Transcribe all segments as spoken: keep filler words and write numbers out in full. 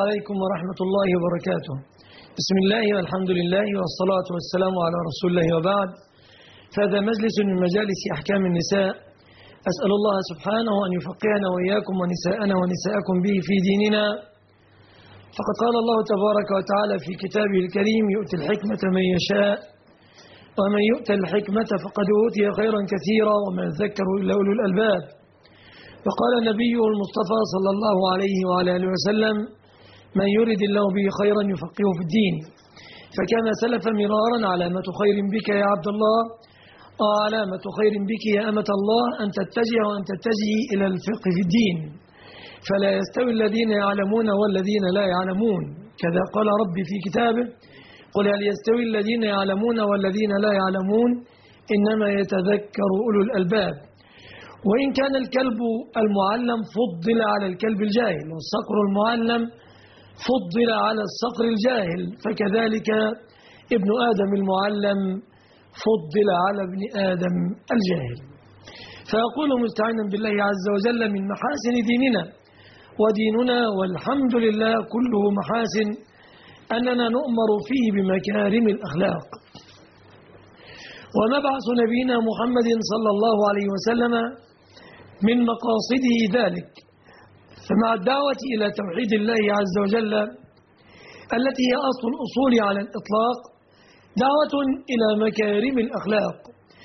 عليكم ورحمة الله وبركاته. بسم الله والحمد لله والصلاة والسلام على رسول الله وبعد. فهذا مجلس من مجالس أحكام النساء، أسأل الله سبحانه أن يفقهنا وإياكم ونساءنا ونساءكم به في ديننا. فقد قال الله تبارك وتعالى في كتابه الكريم: يؤتي الحكمة من يشاء ومن يؤتى الحكمة فقد أوتي خيرا كثيرا وما يذكر إلا أولو الألباب. وقال نبيه المصطفى صلى الله عليه وعلى آله وسلم: من يرد الله به خيرا يفقهه في الدين. فكما سلف مرارا: علامة خير بك يا عبد الله، وعلامة خير بك يا أمة الله أن تتجه وأن تتجهي إلى الفقه في الدين، فلا يستوي الذين يعلمون والذين لا يعلمون. كذا قال ربي في كتابه: قل هل يستوي الذين يعلمون والذين لا يعلمون إنما يتذكر أولو الألباب. وإن كان الكلب المعلم فضل على الكلب الجاهل، والصقر المعلم فضل على الصقر الجاهل، فكذلك ابن آدم المعلم فضل على ابن آدم الجاهل. فيقول مستعينا بالله عز وجل: من محاسن ديننا وديننا والحمد لله كله محاسن أننا نؤمر فيه بمكارم الأخلاق. ومبعث نبينا محمد صلى الله عليه وسلم من مقاصده ذلك. فمع الدعوة إلى توحيد الله عز وجل التي هي أصل الأصول على الإطلاق، دعوة إلى مكارم الأخلاق.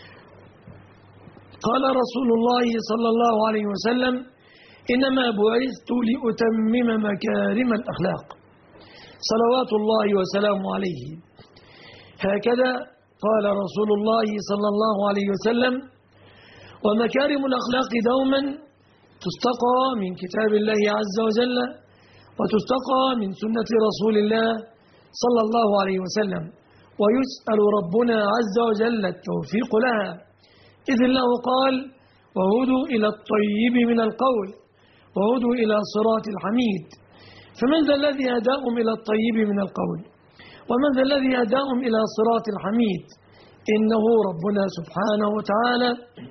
قال رسول الله صلى الله عليه وسلم: إنما بعثت لأتمم مكارم الأخلاق، صلوات الله وسلامه عليه. هكذا قال رسول الله صلى الله عليه وسلم. ومكارم الأخلاق دوما تستقى من كتاب الله عز وجل، وتستقى من سنة رسول الله صلى الله عليه وسلم، ويسأل ربنا عز وجل التوفيق لها، إذ الله قال: وهدوا إلى الطيب من القول وهدوا إلى صراط الحميد. فمن ذا الذي هداهم إلى الطيب من القول؟ ومن ذا الذي هداهم إلى صراط الحميد؟ إنه ربنا سبحانه وتعالى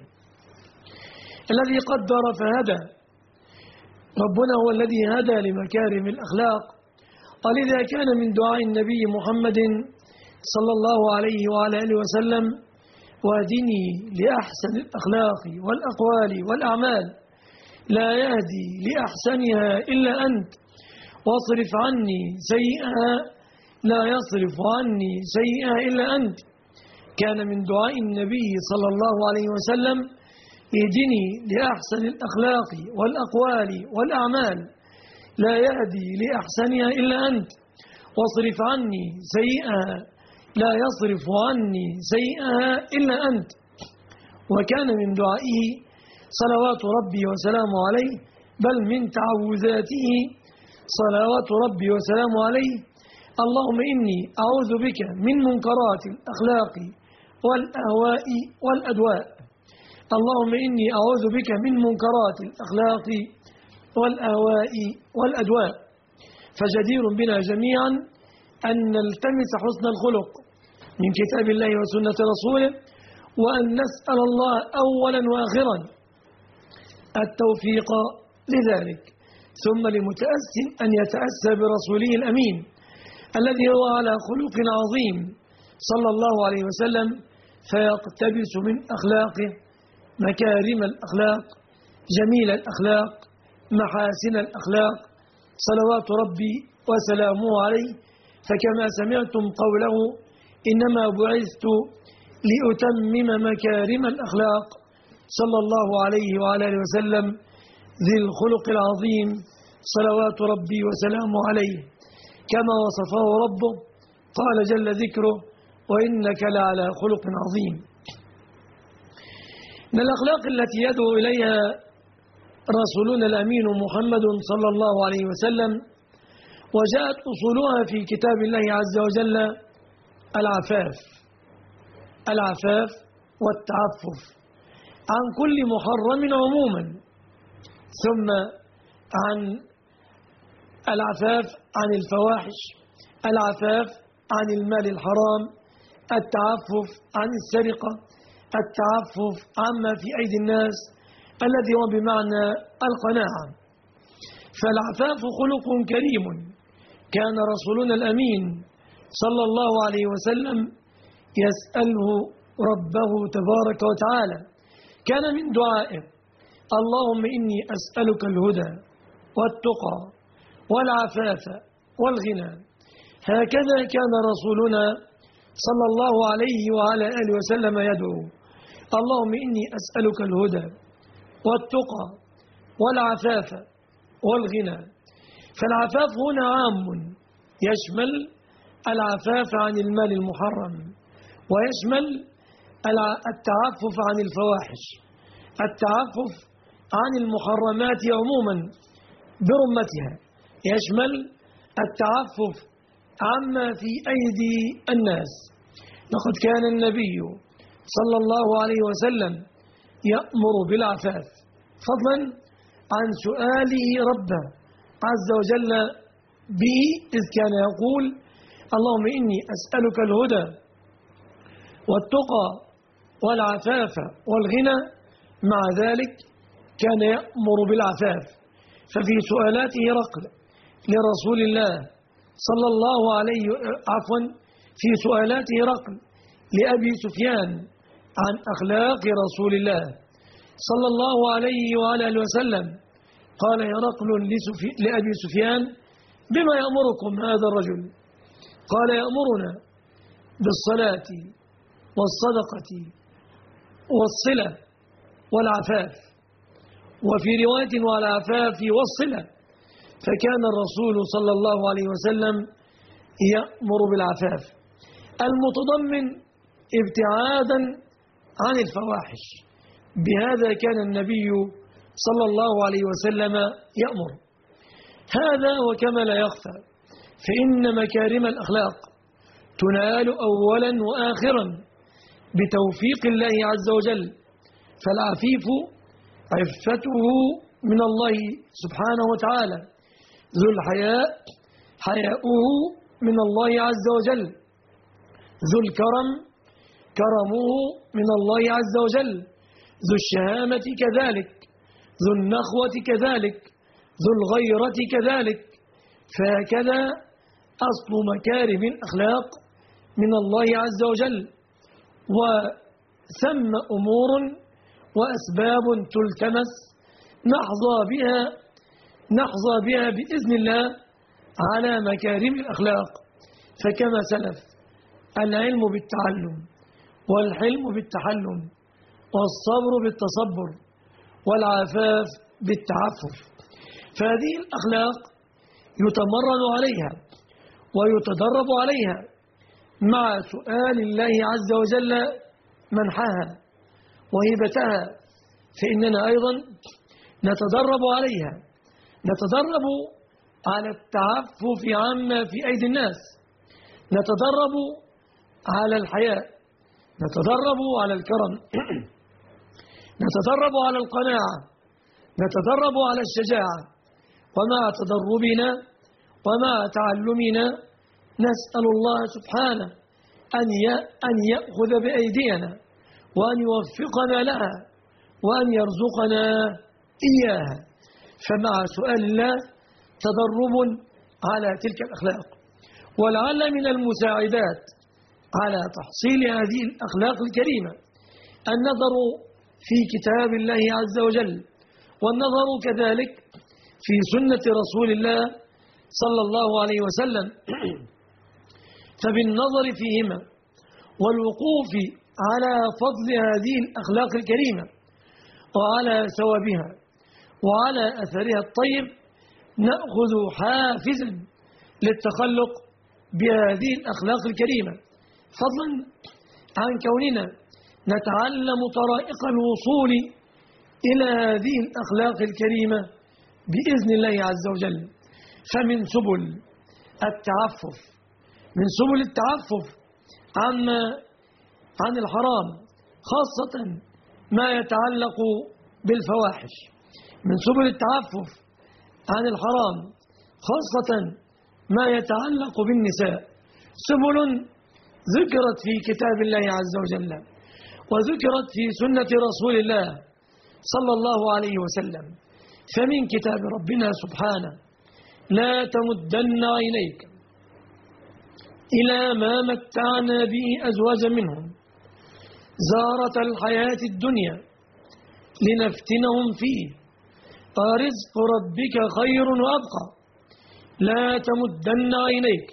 الذي قدر فهدى. ربنا هو الذي هدى لمكارم الأخلاق. ولذا كان من دعاء النبي محمد صلى الله عليه وعلى آله وسلم: واهدني لأحسن الأخلاق والأقوال والأعمال، لا يهدي لأحسنها إلا أنت، واصرف عني سيئها، لا يصرف عني سيئها إلا أنت. كان من دعاء النبي صلى الله عليه وسلم: اهدني لأحسن الأخلاق والأقوال والأعمال، لا يهدي لأحسنها إلا أنت، واصرف عني سيئها، لا يصرف عني سيئها إلا أنت. وكان من دعائه صلوات ربي وسلامه عليه، بل من تعوذاته صلوات ربي وسلامه عليه: اللهم إني أعوذ بك من منكرات الأخلاق والأهواء والأدواء. اللهم إني أعوذ بك من منكرات الأخلاق والأهواء والأدواء. فجدير بنا جميعا أن نلتمس حسن الخلق من كتاب الله وسنة رسوله، وأن نسأل الله أولا وآخرا التوفيق لذلك، ثم لمتأسٍ أن يتأسى برسوله الأمين الذي هو على خلق عظيم صلى الله عليه وسلم، فيقتبس من أخلاقه مكارم الأخلاق، جميل الأخلاق، محاسن الأخلاق، صلوات ربي وسلامه عليه. فكما سمعتم قوله: إنما بعثت لأتمم مكارم الأخلاق، صلى الله عليه وعلى آله وسلم ذي الخلق العظيم، صلوات ربي وسلامه عليه، كما وصفه ربه قال جل ذكره: وإنك لعلى خلق عظيم. من الأخلاق التي يدعو إليها رسولنا الأمين محمد صلى الله عليه وسلم، وجاءت أصولها في كتاب الله عز وجل: العفاف العفاف والتعفف عن كل محرم عموما، ثم عن العفاف عن الفواحش، العفاف عن المال الحرام، التعفف عن السرقة، التعفف عما في أيدي الناس الذي هو بمعنى القناعة. فالعفاف خلق كريم كان رسولنا الأمين صلى الله عليه وسلم يسأله ربه تبارك وتعالى، كان من دعائه: اللهم إني أسألك الهدى والتقى والعفاف والغنى. هكذا كان رسولنا صلى الله عليه وعلى آله وسلم يدعو: اللهم إني أسألك الهدى والتقى والعفاف والغنى. فالعفاف هنا عام، يشمل العفاف عن المال المحرم، ويشمل التعفف عن الفواحش، التعفف عن المحرمات عموما برمتها، يشمل التعفف عما في أيدي الناس. لقد كان النبي صلى الله عليه وسلم يأمر بالعفاف، فضلا عن سؤاله ربه عز وجل به، إذ كان يقول: اللهم إني أسألك الهدى والتقى والعفاف والغنى. مع ذلك كان يأمر بالعفاف. ففي سؤالاته رقل لرسول الله صلى الله عليه عفوا في سؤالاته رقل لأبي سفيان عن أخلاق رسول الله صلى الله عليه وعلى آله وسلم، قال هرقل لأبي سفيان: بما يأمركم هذا الرجل؟ قال: يأمرنا بالصلاة والصدقة والصلة والعفاف، وفي رواية والعفاف والصلة. فكان الرسول صلى الله عليه وسلم يأمر بالعفاف المتضمن ابتعادا عن الفواحش. بهذا كان النبي صلى الله عليه وسلم يأمر. هذا وكما لا يخفى، فإن مكارم الأخلاق تنال أولا وآخرا بتوفيق الله عز وجل. فالعفيف عفته من الله سبحانه وتعالى، ذو الحياء حياؤه من الله عز وجل، ذو الكرم كرمه من الله عز وجل، ذو الشهامة كذلك، ذو النخوة كذلك، ذو الغيرة كذلك. فهكذا أصل مكارم الأخلاق من الله عز وجل. وثم أمور وأسباب تلتمس نحظى بها نحظى بها بإذن الله على مكارم الأخلاق. فكما سلف: العلم بالتعلم، والحلم بالتحلم، والصبر بالتصبر، والعفاف بالتعفف. فهذه الأخلاق يتمرن عليها ويتدرب عليها مع سؤال الله عز وجل منحها وهبتها. فإننا أيضا نتدرب عليها، نتدرب على التعفف عما في أيدي الناس، نتدرب على الحياء، نتدرب على الكرم، نتدرب على القناعة، نتدرب على الشجاعة. ومع تدربنا ومع تعلمنا نسأل الله سبحانه أن يأخذ بأيدينا وأن يوفقنا لها وأن يرزقنا إياها. فمع سؤال الله تدرب على تلك الأخلاق. ولعل من المساعدات على تحصيل هذه الأخلاق الكريمة النظر في كتاب الله عز وجل، والنظر كذلك في سنة رسول الله صلى الله عليه وسلم. فبالنظر فيهما والوقوف على فضل هذه الأخلاق الكريمة وعلى ثوابها وعلى أثرها الطيب نأخذ حافزا للتخلق بهذه الأخلاق الكريمة، فضلا عن كوننا نتعلم طرائق الوصول إلى هذه الأخلاق الكريمة بإذن الله عز وجل. فمن سبل التعفف من سبل التعفف عما عن الحرام، خاصة ما يتعلق بالفواحش، من سبل التعفف عن الحرام خاصة ما يتعلق بالنساء، سبل ذكرت في كتاب الله عز وجل وذكرت في سنة رسول الله صلى الله عليه وسلم. فمن كتاب ربنا سبحانه لا تمدن عينيك إلى ما متعنا به أزواجا منهم زهرة الحياة الدنيا لنفتنهم فيه فرزق ربك خير وأبقى لا تمدن عينيك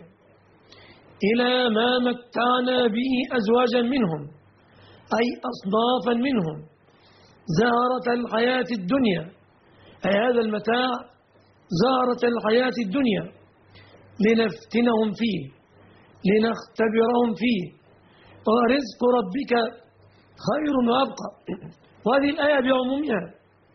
إلى ما متعنا به أزواجا منهم أي أصنافا منهم زهرة الحياة الدنيا أي هذا المتاع زهرة الحياة الدنيا لنفتنهم فيه لنختبرهم فيه ورزق ربك خير وأبقى. وهذه الآية بعمومها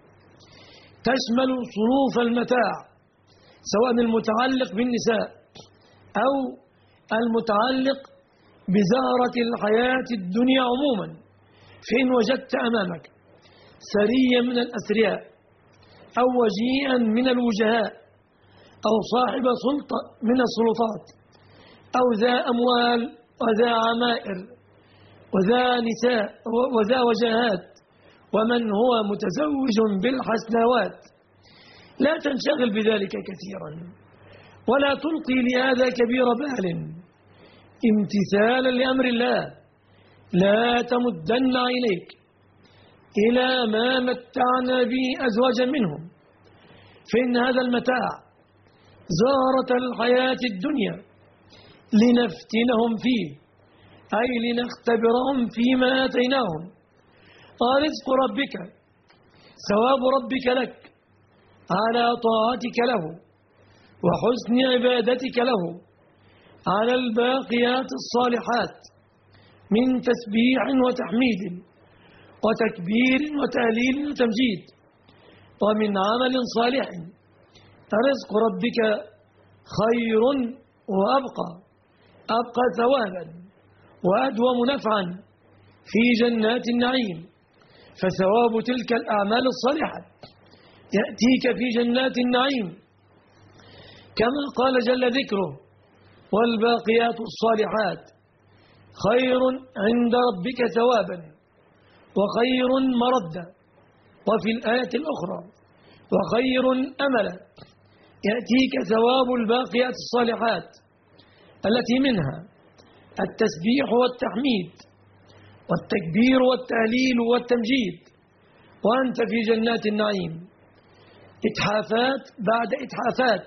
تشمل صنوف المتاع سواء المتعلق بالنساء أو المتعلق بزهرة الحياة الدنيا عموما. فإن وجدت أمامك سريا من الأثرياء أو وجيئا من الوجهاء أو صاحب سلطة من السلطات أو ذا أموال وذا عمائر وذا نساء وذا وجهات ومن هو متزوج بالحسنوات لا تنشغل بذلك كثيرا ولا تلقي لهذا كبير بال امتثالا لأمر الله. لا تمدن عينيك إلى ما متعنا به أزواجا منهم فإن هذا المتاع زهرة الحياة الدنيا لنفتنهم فيه أي لنختبرهم فيما آتيناهم ورزق ربك ثواب ربك لك على طاعتك له وحسن عبادتك له على الباقيات الصالحات من تسبيح وتحميد وتكبير وتهليل وتمجيد ومن عمل صالح رزق ربك خير وأبقى أبقى ثوابا وأدوم نفعا في جنات النعيم. فثواب تلك الأعمال الصالحة يأتيك في جنات النعيم كما قال جل ذكره والباقيات الصالحات خير عند ربك ثوابا وخير مردا. وفي الآية الأخرى وخير أملا يأتيك ثواب الباقيات الصالحات التي منها التسبيح والتحميد والتكبير والتهليل والتمجيد وأنت في جنات النعيم إتحافات بعد إتحافات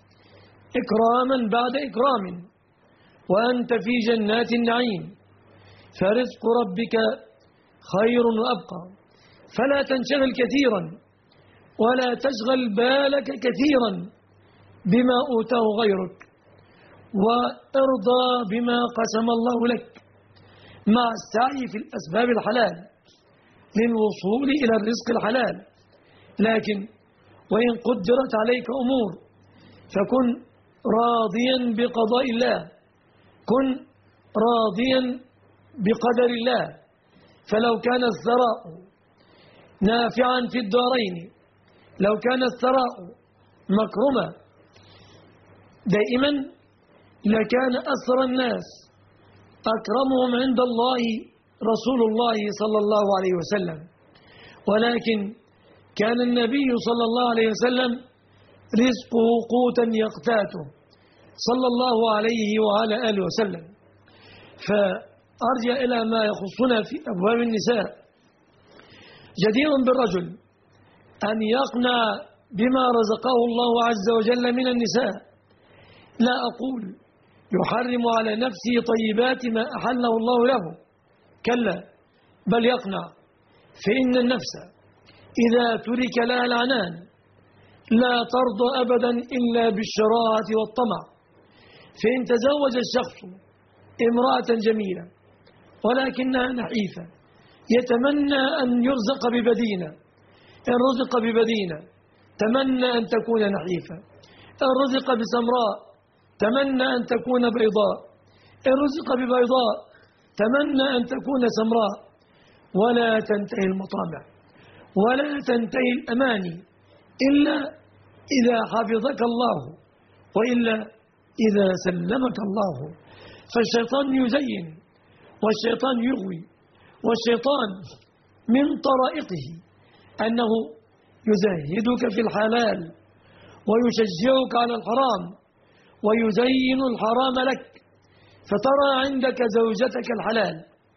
إكراما بعد إكرام وأنت في جنات النعيم. فرزق ربك خير وأبقى فلا تنشغل كثيرا ولا تشغل بالك كثيرا بما أوتاه غيرك وارضى بما قسم الله لك مع السعي في الأسباب الحلال للوصول إلى الرزق الحلال. لكن وإن قدرت عليك أمور فكن راضيا بقضاء الله كن راضيا بقدر الله. فلو كان الثراء نافعا في الدارين لو كان الثراء مكرما دائما لكان أثر الناس أكرمهم عند الله رسول الله صلى الله عليه وسلم. ولكن كان النبي صلى الله عليه وسلم رزقه قوتا يقتاته صلى الله عليه وعلى آله وسلم. فأرجع إلى ما يخصنا في أبواب النساء. جدير بالرجل أن يقنع بما رزقه الله عز وجل من النساء. لا أقول يحرم على نفسه طيبات ما أحله الله له كلا بل يقنع. فإن النفس إذا ترك لها العنان لا ترضى أبدا إلا بالشراهة والطمع. فإن تزوج الشخص امرأة جميلة ولكنها نحيفة يتمنى أن يرزق ببدينة. إن رزق ببدينة تمنى أن تكون نحيفة. إن رزق بسمراء تمنى أن تكون بيضاء. إن رزق ببيضاء تمنى أن تكون سمراء. ولا تنتهي المطامع ولا تنتهي الأماني إلا إذا حفظك الله وإلا إذا سلمك الله. فالشيطان يزين والشيطان يغوي والشيطان من طرائقه أنه يزهدك في الحلال ويشجعك على الحرام ويزين الحرام لك، فترى عندك زوجتك الحلال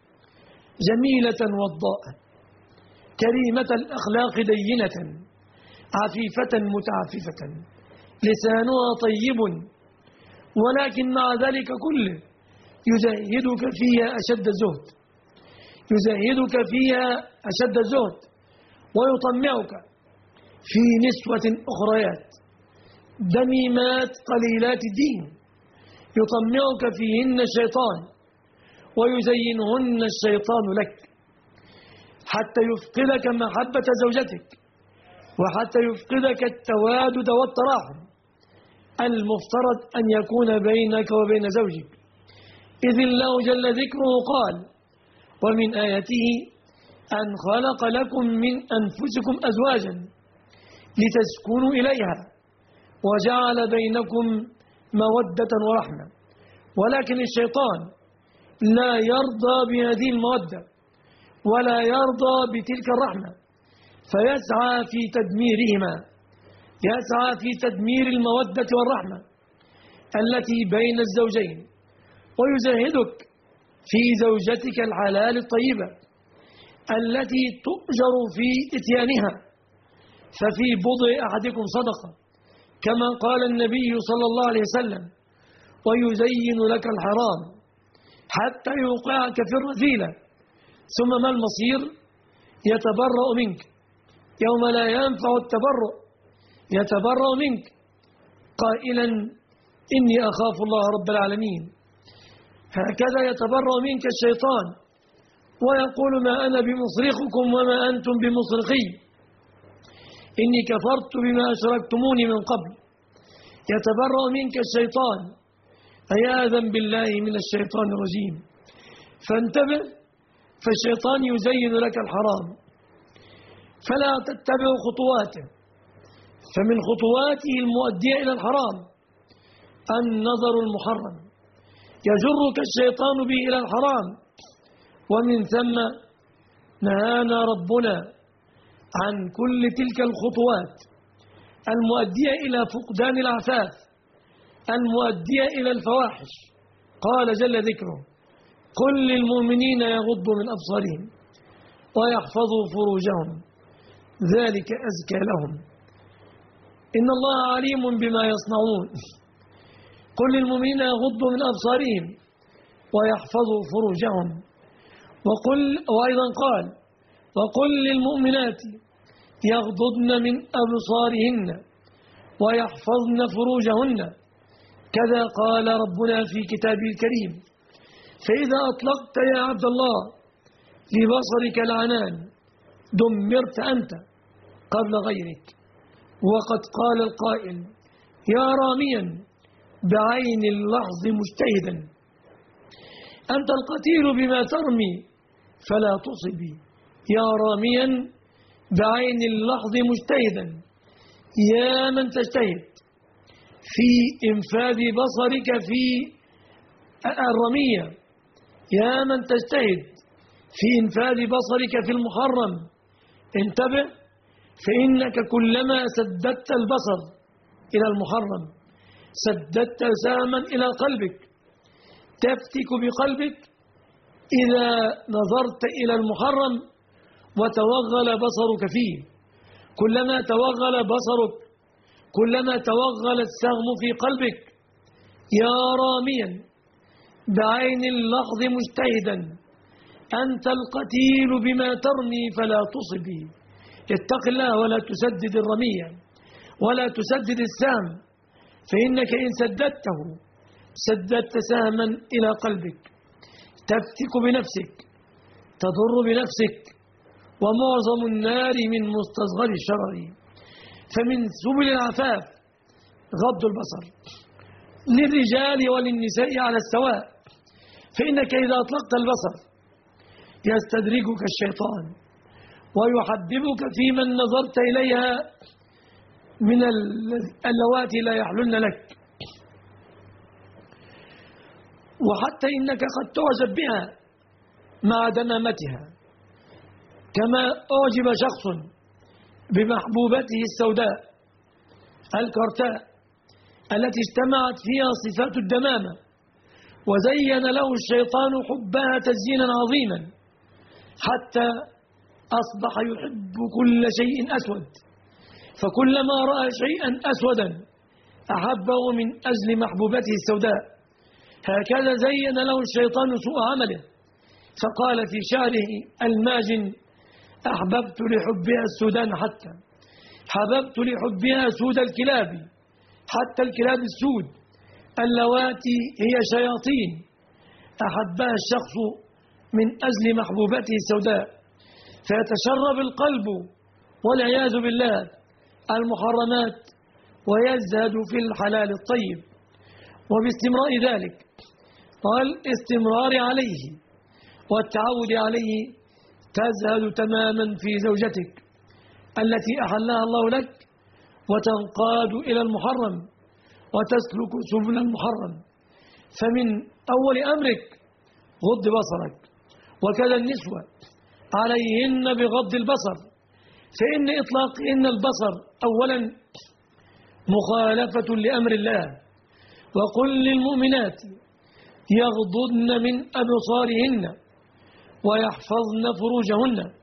جميلة وضاء كريمة الأخلاق دينة عفيفة متعففة لسانها طيب، ولكن مع ذلك كله يزهدك فيها أشد الزهد، يزهدك فيها أشد الزهد ويطمعك في نسوة أخريات دميمات قليلات الدين يطمعك فيهن الشيطان ويزينهن الشيطان لك حتى يفقدك محبة زوجتك وحتى يفقدك التوادد والتراحم المفترض أن يكون بينك وبين زوجك، إذ الله جل ذكره قال: ومن آياته أن خلق لكم من أنفسكم أزواجا لتسكنوا إليها وجعل بينكم مودة ورحمة. ولكن الشيطان لا يرضى بهذه المودة ولا يرضى بتلك الرحمة، فيسعى في تدميرهما، يسعى في تدمير المودة والرحمة التي بين الزوجين، ويزهدك في زوجتك الحلال الطيبة التي تؤجر في إتيانها، ففي بضع أحدكم صدقة كما قال النبي صلى الله عليه وسلم: ويزين لك الحرام حتى يوقعك في الرذيلة، ثم ما المصير؟ يتبرأ منك يوم لا ينفع التبرؤ، يتبرأ منك قائلا: إني أخاف الله رب العالمين. هكذا يتبرأ منك الشيطان ويقول: ما أنا بمصرخكم وما أنتم بمصرخي، إني كفرت بما أشركتموني من قبل. يتبرأ منك الشيطان، عياذا بالله من الشيطان الرجيم. فانتبه، فالشيطان يزين لك الحرام فلا تتبع خطواته، فمن خطواته المؤدية إلى الحرام النظر المحرم، يجرك الشيطان به إلى الحرام، ومن ثم نهانا ربنا عن كل تلك الخطوات المؤدية إلى فقدان العفاف، المؤدية إلى الفواحش. قال جل ذكره: قل للمؤمنين يغضوا من أبصارهم ويحفظوا فروجهم ذلك أزكى لهم إن الله عليم بما يصنعون. قل للمؤمنين يغضوا من أبصارهم ويحفظوا فروجهم، وقل وأيضا قال: وقل للمؤمنات يغضضن من أبصارهن ويحفظن فروجهن، كذا قال ربنا في كتابه الكريم. فإذا أطلقت يا عبد الله لبصرك العنان دمرت أنت قبل غيرك. وقد قال القائل: يا راميا بعين اللحظ مجتهدا، أنت القتيل بما ترمي فلا تصبي، يا راميا بعين اللحظ مجتهدا، يا من تجتهد في إنفاذ بصرك في الرمية، يا من تجتهد في إنفاذ بصرك في المحرم، انتبه، فإنك كلما سددت البصر إلى المحرم سددت سهما إلى قلبك، تفتك بقلبك إذا نظرت إلى المحرم وتوغل بصرك فيه. كلما توغل بصرك كلما توغل السهم في قلبك. يا راميا بعين اللحظ مجتهدا، أنت القتيل بما ترمي فلا تصبي، اتق الله ولا تسدد الرمية ولا تسدد السهم، فإنك إن سددته سددت سهما إلى قلبك، تفتك بنفسك، تضر بنفسك، ومعظم النار من مستصغر الشرر. فمن سبل العفاف غض البصر للرجال وللنساء على السواء، فإنك إذا أطلقت البصر يستدرجك الشيطان ويحببك في من نظرت إليها من اللواتي لا يحلن لك، وحتى إنك قد تعجب بها مع دمامتها، كما أعجب شخص بمحبوبته السوداء الكرتاء التي اجتمعت فيها صفات الدمامة، وزين له الشيطان حبها تزيينا عظيما حتى أصبح يحب كل شيء أسود، فكلما رأى شيئا أسودا أحبه من أجل محبوبته السوداء. هكذا زين له الشيطان سوء عمله، فقال في شعره الماجن: أحببت لحبها السودان حتى حببت لحبها سود الكلاب، حتى الكلاب السود اللواتي هي شياطين أحبها الشخص من أجل محبوبته السوداء، فيتشرب القلب والعياذ بالله المحرمات ويزهد في الحلال الطيب. وباستمرار ذلك والاستمرار عليه والتعود عليه تزهد تماما في زوجتك التي أحلها الله لك، وتنقاد إلى المحرم وتسلك سبل المحرم. فمن أول أمرك غض بصرك، وكذا النسوة عليهن بغض البصر، فإن إطلاقهن البصر أولا مخالفة لأمر الله. وقل للمؤمنات يغضضن من أبصارهن ويحفظن فروجهن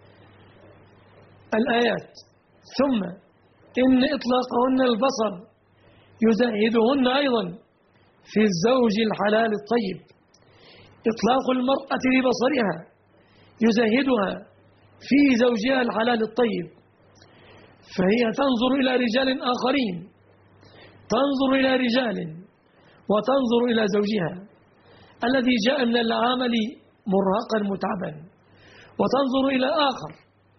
الآيات. ثم إن إطلاقهن البصر يزهدهن أيضا في الزوج الحلال الطيب. إطلاق المرأة لبصرها يزهدها في زوجها الحلال الطيب، فهي تنظر إلى رجال آخرين، تنظر إلى رجال وتنظر إلى زوجها الذي جاء من العمل مرهقا متعبا، وتنظر إلى آخر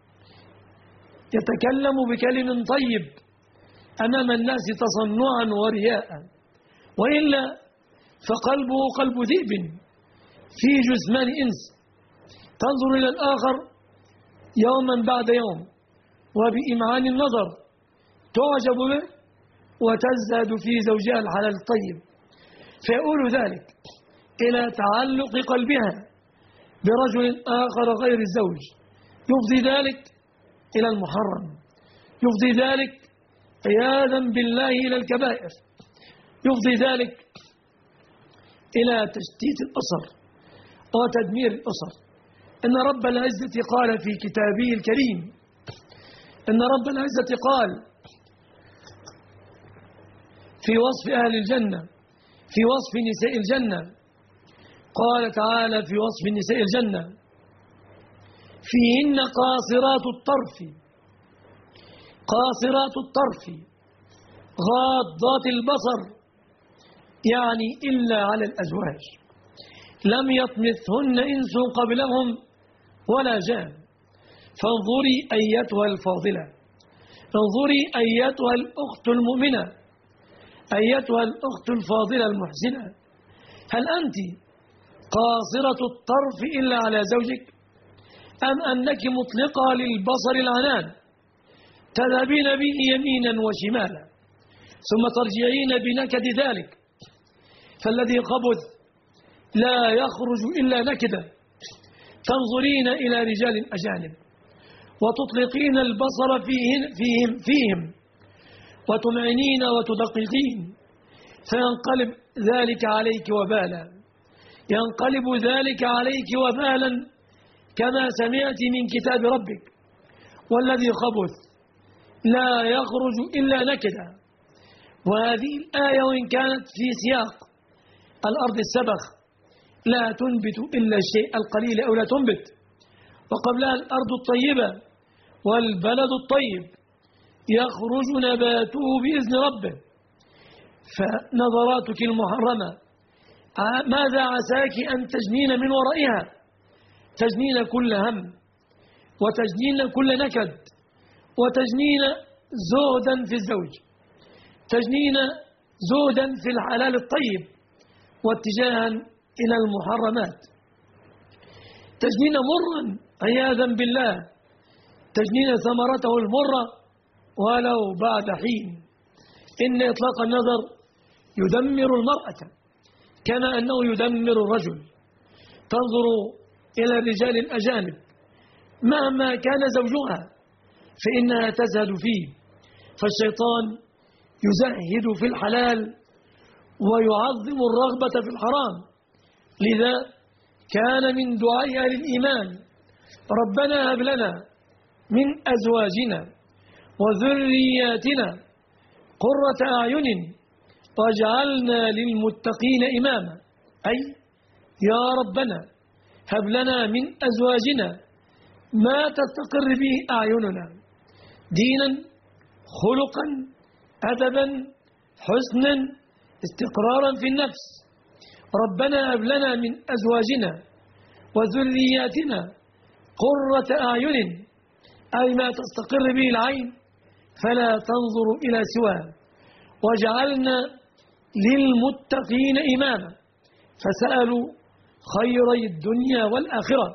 يتكلم بكلم طيب أمام الناس تصنعا ورياء، وإلا فقلبه قلب ذئب في جثمان إنس. تنظر إلى الآخر يوما بعد يوم وبإمعان النظر تعجب به وتزداد في زوجها الحلال الطيب، فيقول ذلك إلى تعلق قلبها برجل آخر غير الزوج، يفضي ذلك إلى المحرم، يفضي ذلك عياذا بالله إلى الكبائر، يفضي ذلك إلى تشتيت الأسر وتدمير الأسر. إن رب العزة قال في كتابه الكريم، إن رب العزة قال في وصف أهل الجنة، في وصف نساء الجنة، قال تعالى في وصف نساء الجنة: فيهن قاصرات الطرف قاصرات الطرف غاضات البصر، يعني إلا على الأزواج لم يطمثهن إنس قبلهم ولا جان. فانظري أيتها الفاضلة، انظري أيتها الأخت المؤمنة، أيتها الأخت الفاضلة المحسنة، هل أنت قاصرة الطرف إلا على زوجك، أم أنك مطلقة للبصر العنان تذهبين به يمينا وشمالا ثم ترجعين بنكد ذلك؟ فالذي خبث لا يخرج إلا نكدا. تنظرين إلى رجال أجانب وتطلقين البصر فيهم, فيهم, فيهم وتمعنين وتدققين، فينقلب ذلك عليك وبالا، ينقلب ذلك عليك وبالا كما سمعت من كتاب ربك. والذي خبث لا يخرج إلا نكدا. وهذه الآية وإن كانت في سياق الأرض السبخ لا تنبت إلا الشيء القليل أو لا تنبت، وقبلها الأرض الطيبة والبلد الطيب يخرج نباته بإذن ربه. فنظراتك المحرمة ماذا عساك أن تجنين من ورائها؟ تجنين كل هم، وتجنين كل نكد، وتجنين زهدا في الزوج، تجنين زهدا في الحلال الطيب واتجاها إلى المحرمات، تجنين مرا عياذا بالله، تجنين ثمرته المرة ولو بعد حين. إن إطلاق النظر يدمر المرأة كما أنه يدمر الرجل. تنظر إلى الرجال الأجانب مهما كان زوجها فإنها تزهد فيه، فالشيطان يزهد في الحلال ويعظم الرغبة في الحرام. لذا كان من دعاء أهل الإيمان: ربنا هب لنا من أزواجنا وذرياتنا قرة أعين واجعلنا للمتقين إماما. أي يا ربنا هب لنا من أزواجنا ما تستقر به أعيننا، دينا، خلقا، أدبا، حسنا، استقرارا في النفس. ربنا هب لنا من أزواجنا وذرياتنا قرة أعين، أي ما تستقر به العين فلا تنظر إلى سواه، وجعلنا للمتقين إماما. فسألوا خيري الدنيا والآخرة.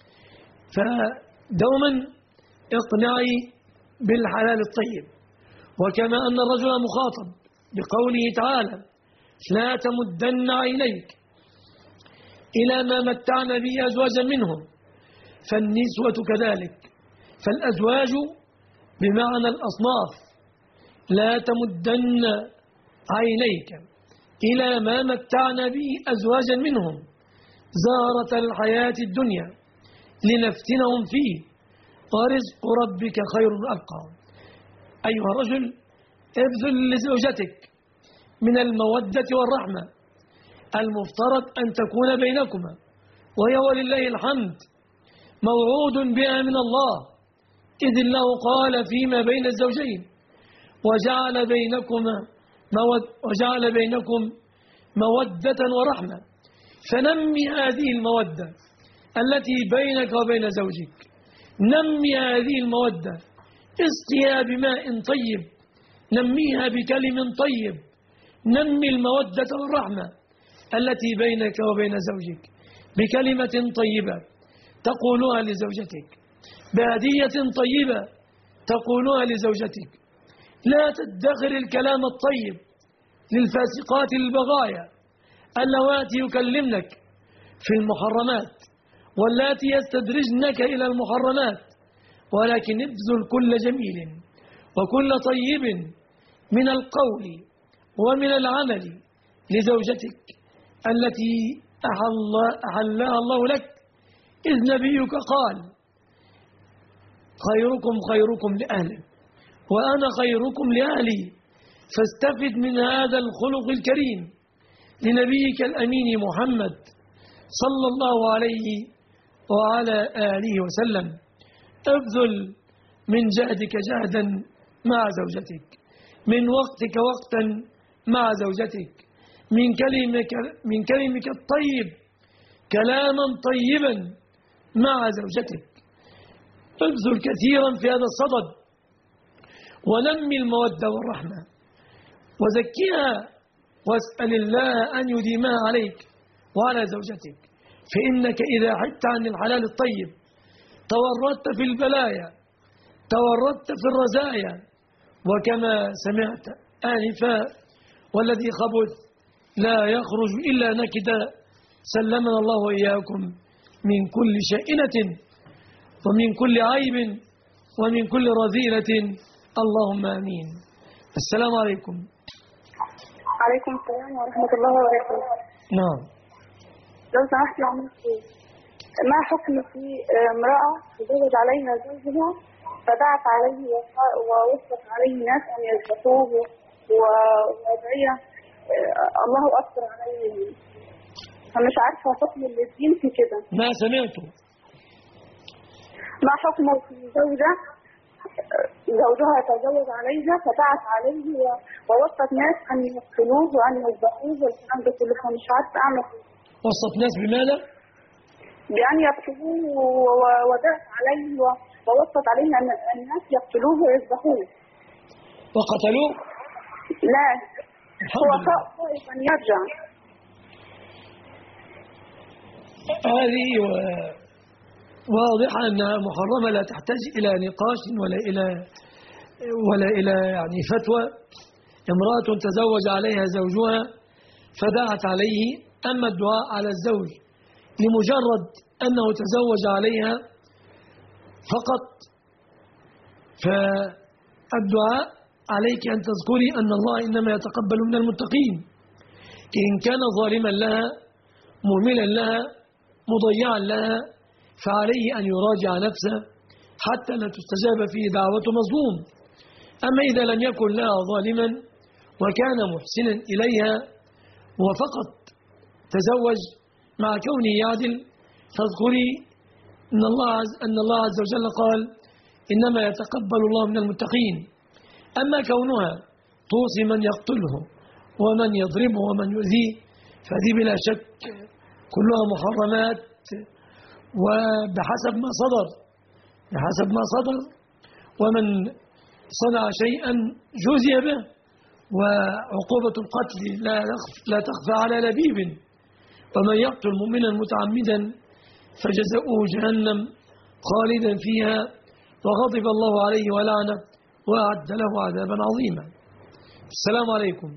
فدوما اقنعي بالحلال الطيب. وكما أن الرجل مخاطب بقوله تعالى: لا تمدن عينيك إلى ما متعنا به أزواجا منهم، فالنسوة كذلك. فالأزواج بمعنى الأصناف. لا تمدن عينيك إلى ما متعنا به أزواجا منهم زهرة الحياة الدنيا لنفتنهم فيه ورزق ربك خير أبقى. أيها الرجل، ابذل لزوجتك من المودة والرحمة المفترض أن تكون بينكما، وهي ولله الحمد موعود بها من الله، إذ الله قال فيما بين الزوجين: وجعل بينكما مود وجعل بينكم مودة ورحمة. فنمي هذه المودة التي بينك وبين زوجك، نمي هذه المودة، اسقيها بماء طيب، نميها بكلم طيب. نمي المودة والرحمة التي بينك وبين زوجك بكلمة طيبة تقولها لزوجتك، بهدية طيبة تقولها لزوجتك. لا تدخر الكلام الطيب للفاسقات البغايا اللواتي يكلمنك في المحرمات واللاتي يستدرجنك إلى المحرمات، ولكن ابذل كل جميل وكل طيب من القول ومن العمل لزوجتك التي أحل أحلها الله لك، إذ نبيك قال: خيركم خيركم لأهله وأنا خيركم لأهلي. فاستفد من هذا الخلق الكريم لنبيك الأمين محمد صلى الله عليه وعلى آله وسلم. ابذل من جهدك جهدا مع زوجتك، من وقتك وقتا مع زوجتك، من كلمك, من كلمك الطيب كلاما طيبا مع زوجتك. ابذل كثيرا في هذا الصدد، ونمي المودة والرحمة وزكيها، واسأل الله أن يديمها عليك وعلى زوجتك. فإنك إذا حدت عن الحلال الطيب توردت في البلايا، توردت في الرزايا. وكما سمعت آنفا: والذي خبث لا يخرج إلا نكدا. سلمنا الله وإياكم من كل شائنة ومن كل عيب ومن كل رذيلة، اللهم آمين. السلام عليكم. عليكم السلام ورحمة الله وبركاته. نعم. لو سمحت يا عمتي، ما حكم في امرأة تزوج عليها زوجها فدعت عليه ووصلت عليه ناس أن يذبحوه ووضعية الله أكبر عليه، فمش عارفة حكم الدين في كده. ما سمعته. ما حكمه في زوجة زوجها تزوج عليها فدعت عليه ووصت ناس أن يقتلوه وأن يذبحوه والكلام ده كله، فمش عارفة أعمل. وصت ناس بماذا؟ بأن يقتلوه ودعت عليه ووصت عليه أن الناس يقتلوه ويذبحوه. وقتلوه؟ لا، هو خائف أن يرجع. هذه واضحة أنها محرمة، لا تحتاج إلى نقاش ولا إلى ولا إلى يعني فتوى. امرأة تزوج عليها زوجها فدعت عليه. أما الدعاء على الزوج لمجرد أنه تزوج عليها فقط، فالدعاء عليك أن تذكري أن الله إنما يتقبل من المتقين. إن كان ظالما لها مهملا لها مضيعا لها فعليه أن يراجع نفسه حتى لا تستجاب فيه دعوة مظلوم. أما إذا لم يكن لها ظالما وكان محسنا إليها وفقط تزوج مع كونه يعدل فاذكري أن الله عز, أن الله عز وجل قال إنما يتقبل الله من المتقين. أما كونها توصي من يقتله ومن يضربه ومن يؤذيه فهذه بلا شك كلها محرمات وبحسب ما صدر بحسب ما صدر ومن صنع شيئا جزي به، وعقوبة القتل لا لا تخفى على لبيب، ومن يقتل مؤمنا متعمدا فجزاؤه جهنم خالدا فيها وغضب الله عليه ولعنه وأعد له عذابا عظيما. السلام عليكم.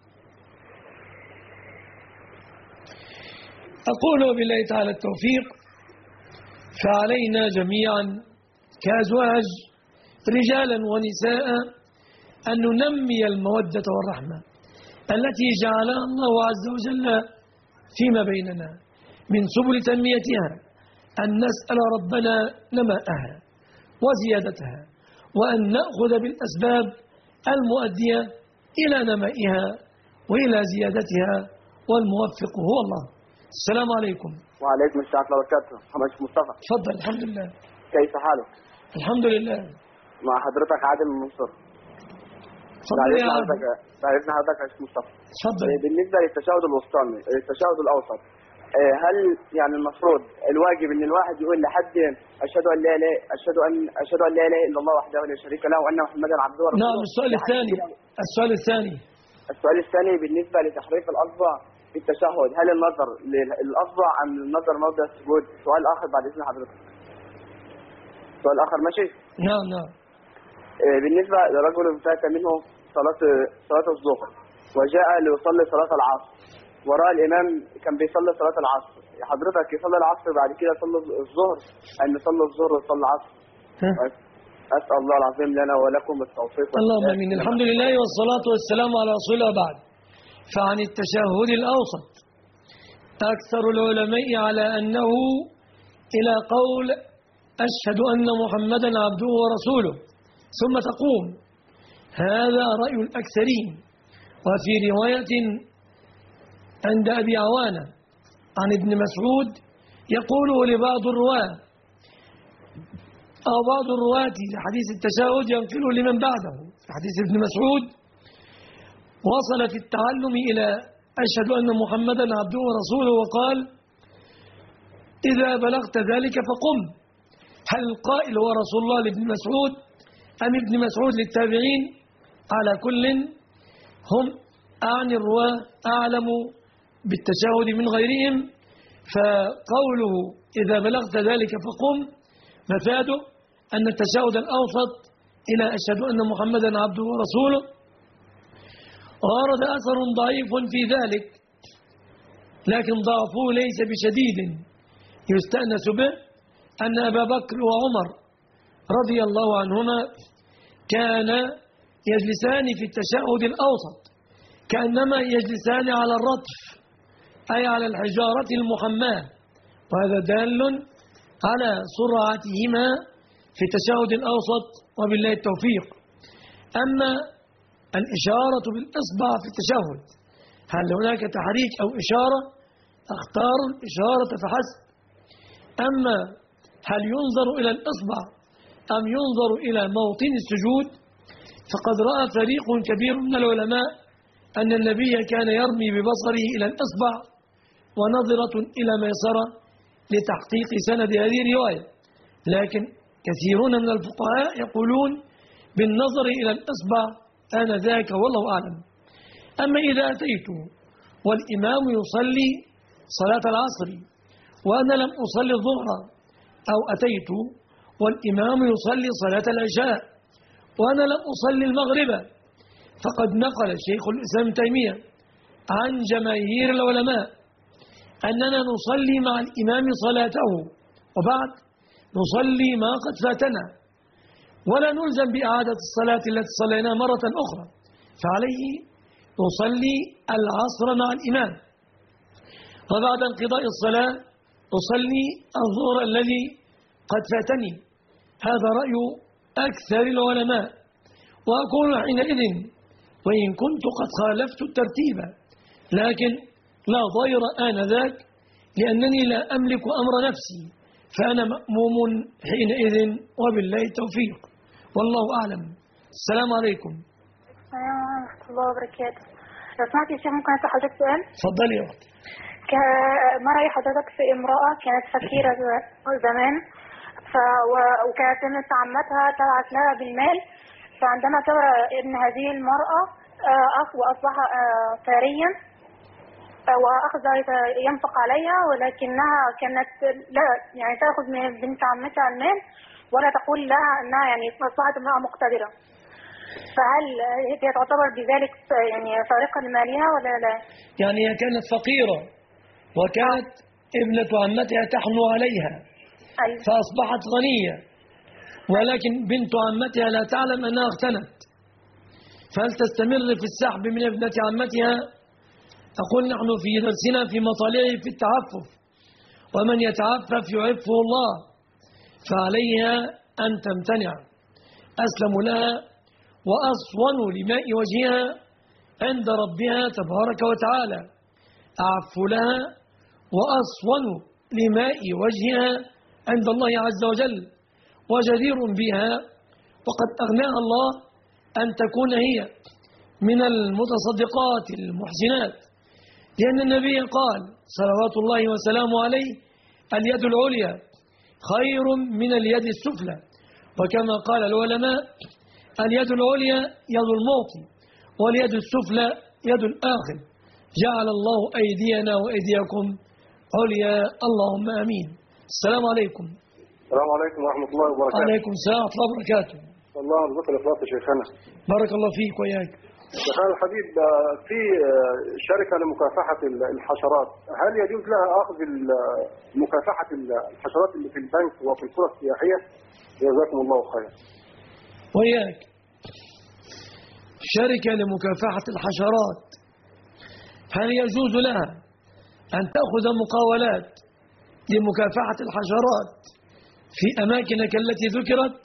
أقول بالله تعالى التوفيق، فعلينا جميعا كأزواج رجالا ونساء أن ننمي المودة والرحمة التي جعلها الله عز وجل فيما بيننا من سبل تنميتها، أن نسأل ربنا نماءها وزيادتها، وأن نأخذ بالأسباب المؤدية إلى نمائها وإلى زيادتها، والموفق هو الله. السلام عليكم. وعليكم السلام ورحمة الله وبركاته. محمد مصطفى. تفضل. الحمد لله. كيف حالك؟ الحمد لله. مع حضرتك عادل من مصر. تفضل يا عادل. تعرفنا حضرتك يا مصطفى. تفضل. بالنسبة للتشهد الوسطاني التشهد الأوسط، هل يعني المفروض الواجب ان الواحد يقول لحد اشهد ان لا اله اشهد ان اشهد ان لا اله الا الله وحده لا شريك له وان محمدا عبده ورسوله؟ نعم. السؤال الثاني السؤال الثاني السؤال الثاني بالنسبة لتحريف الأصبع في التشهد، هل النظر للأصبع أم النظر موضع السجود؟ سؤال آخر بعد إذن حضرتك. سؤال آخر ماشي؟ نعم نعم. بالنسبة لرجل فات منه صلاة صلاة الظهر وجاء ليصلي صلاة العصر، وراء الإمام كان بيصلي صلاة العصر، حضرتك يصلي العصر بعد كده يصلي الظهر أم يصلي الظهر ويصلي العصر؟ أسأل الله العظيم لنا ولكم التوفيق. اللهم آمين. الحمد لله والصلاة والسلام على رسول الله. بعد، فعن التشهد الأوسط أكثر العلماء على أنه إلى قول أشهد أن محمدا عبده ورسوله ثم تقوم، هذا رأي الأكثرين. وفي رواية عند أبي عوانة عن ابن مسعود يقوله لبعض الرواة أو بعض الرواة لحديث التشهد ينقله لمن بعده. في حديث ابن مسعود وصل في التعلم إلى أشهد أن محمدا عبده ورسوله وقال إذا بلغت ذلك فقم. هل القائل هو رسول الله لابن مسعود أم ابن مسعود للتابعين؟ على كل هم أعني الرواة أعلم بالتشهد من غيرهم، فقوله إذا بلغت ذلك فقم مفاده أن التشهد الأوسط إلى أشهد أن محمدا عبده ورسوله. ورد أثر ضعيف في ذلك لكن ضعفه ليس بشديد، يستأنس به أن أبا بكر وعمر رضي الله عنهما كان يجلسان في التشهد الأوسط كأنما يجلسان على الرطف أي على الحجارة المحماة، وهذا دال على سرعتهما في التشهد الأوسط، وبالله التوفيق. أما الإشارة بالإصبع في التشهد، هل هناك تحريك أو إشارة؟ اختار الإشارة فحسب. أما هل ينظر إلى الإصبع أم ينظر إلى موطن السجود؟ فقد رأى فريق كبير من العلماء أن النبي كان يرمي ببصره إلى الإصبع ونظرة إلى ميسرة لتحقيق سند هذه الرواية، لكن كثيرون من الفقهاء يقولون بالنظر إلى الإصبع آنذاك والله أعلم. أما إذا أتيت والإمام يصلي صلاة العصر وأنا لم أصلي الظهر، أو أتيت والإمام يصلي صلاة العشاء وأنا لم أصلي المغرب، فقد نقل شيخ الإسلام تيمية عن جماهير العلماء أننا نصلي مع الإمام صلاته وبعد نصلي ما قد فاتنا، ولا نلزم بإعادة الصلاة التي صليناها مرة أخرى، فعليه يصلي العصر مع الإمام، وبعد انقضاء الصلاة أصلي الظهر الذي قد فاتني. هذا رأي أكثر العلماء، وأقول حينئذ وإن كنت قد خالفت الترتيب، لكن لا ضير آنذاك لأنني لا أملك أمر نفسي، فأنا مأموم حينئذ، وبالله التوفيق والله أعلم. السلام عليكم. السلام ورحمة الله وبركاته. لو سمحت يا شيخ ممكن أسأل حضرتك سؤال؟ اتفضلي يا أختي. ما رأي حضرتك في امرأة كانت فقيرة زمان ف... وكانت ابنة عمتها تبعت لها بالمال، فعندما ترى ابن هذه المرأة وأصبح ثريا وأخذ ينفق عليها، ولكنها كانت لا يعني تأخذ من بنت عمتها المال ولا تقول لها أنها يعني أصبحت امرأة مقتدرة، فهل هي تعتبر بذلك يعني سارقة لمالها ولا لا؟ يعني هي كانت فقيرة وكانت ابنة عمتها تحنو عليها، أيوة. فأصبحت غنية، ولكن بنت عمتها لا تعلم أنها اغتنت، فهل تستمر في السحب من ابنة عمتها؟ أقول نحن في درسنا في مطالعه في التعفف، ومن يتعفف يعفه الله، فعليها أن تمتنع. أسلم لها وأصون لماء وجهها عند ربها تبارك وتعالى، أعف لها وأصون لماء وجهها عند الله عز وجل، وجدير بها، وقد أغناها الله أن تكون هي من المتصدقات المحسنات، لأن النبي قال صلوات الله وسلامه عليه: اليد العليا خير من اليد السفلى، وكما قال العلماء: اليد العليا يد المعطي، واليد السفلى يد الآخذ. جعل الله أيدينا وأيديكم عليا، اللهم آمين. السلام عليكم. السلام عليكم ورحمة الله وبركاته. وعليكم السلام ورحمة الله وبركاته. الله يرزقك الإخلاص يا شيخنا. بارك الله فيك وإياك. شيخنا الحبيب، في شركة لمكافحة الحشرات، هل يجوز لها أخذ مكافحة الحشرات اللي في البنك وفي القرى السياحية؟ جزاكم الله خيرا. وإياك. شركة لمكافحة الحشرات، هل يجوز لها أن تأخذ مقاولات لمكافحة الحشرات في أماكنك التي ذكرت؟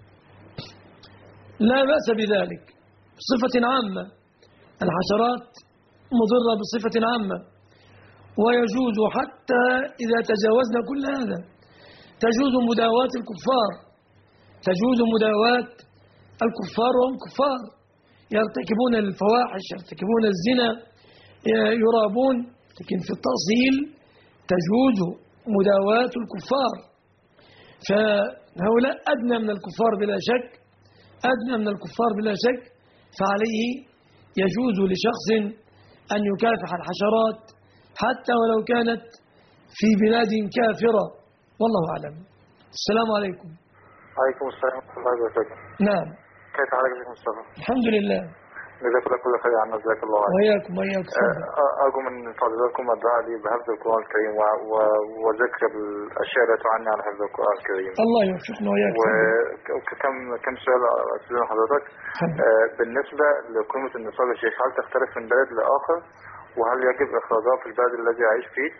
لا بأس بذلك بصفة عامة، الحشرات مضرة بصفة عامة، ويجوز حتى إذا تجاوزنا كل هذا، تجوز مداواة الكفار، تجوز مداواة الكفار وهم كفار يرتكبون الفواحش، يرتكبون الزنا، يرابون، لكن في التأصيل تجوز مداواة الكفار، فهؤلاء أدنى من الكفار بلا شك، أدنى من الكفار بلا شك، فعليه يجوز لشخص أن يكافح الحشرات حتى ولو كانت في بلاد كافرة، والله أعلم. السلام عليكم. عليكم السلام ورحمة الله وبركاته. نعم. كيف حالك يا مصطفى؟ الحمد لله. جزاك الله كل خير عنا، جزاك الله خير. وإياكم وإياكم. أرجو من فضلكم الدعاء لي بحفظ القرآن الكريم وذكر الأشياء التي تعني عن حفظ القرآن الكريم. الله يوفقنا وإياكم. وكم كم سؤال أسأله حضرتك. بالنسبة لقيمة النصاب يا شيخ، هل تختلف من بلد لآخر؟ وهل يجب إخراجها في البلد الذي أعيش فيه؟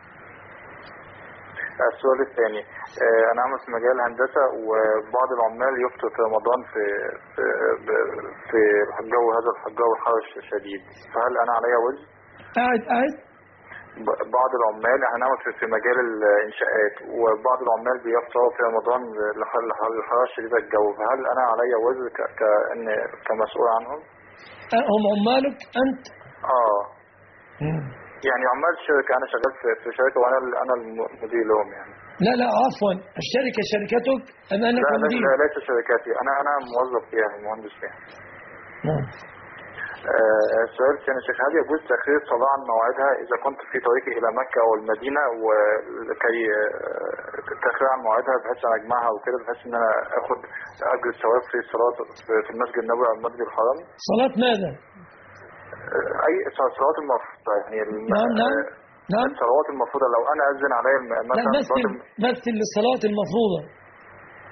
السؤال الثاني، أنا أعمل في مجال الهندسة، وبعض العمال يفطر في رمضان في في في الجو هذا الجو الحر الشديد، فهل أنا علي وزر؟ قاعد قاعد بعض العمال، احنا نعمل في مجال الإنشاءات، وبعض العمال بيفطروا في رمضان للحرارة الشديدة الجو، فهل أنا علي وزر كأن كمسؤول عنهم؟ هم عمالك أنت؟ آه مم. يعني عمال الشركة، أنا شغال في شركة وأنا أنا المدير لهم يعني. لا لا عفوا، الشركة شركتك أم أنك لا مدير؟ لا ليس شركاتي، أنا أنا موظف فيها، مهندس فيها. نعم. السؤال الثاني شيخ، هل يجوز تأخير الصلاة عن موعدها إذا كنت في طريقي إلى مكة أو المدينة، وكي تأخير عن موعدها بحيث أن أجمعها وكده، بحيث أن أنا أخذ أجر الثواب في الصلاة في المسجد النبوي أو المسجد الحرام؟ صلاة ماذا؟ أي صلوات المفروضة يعني. نعم نعم نعم. الصلوات المفروضة لو أنا أذن علي مثلا. لا، مثل مثل للصلاة المفروضة.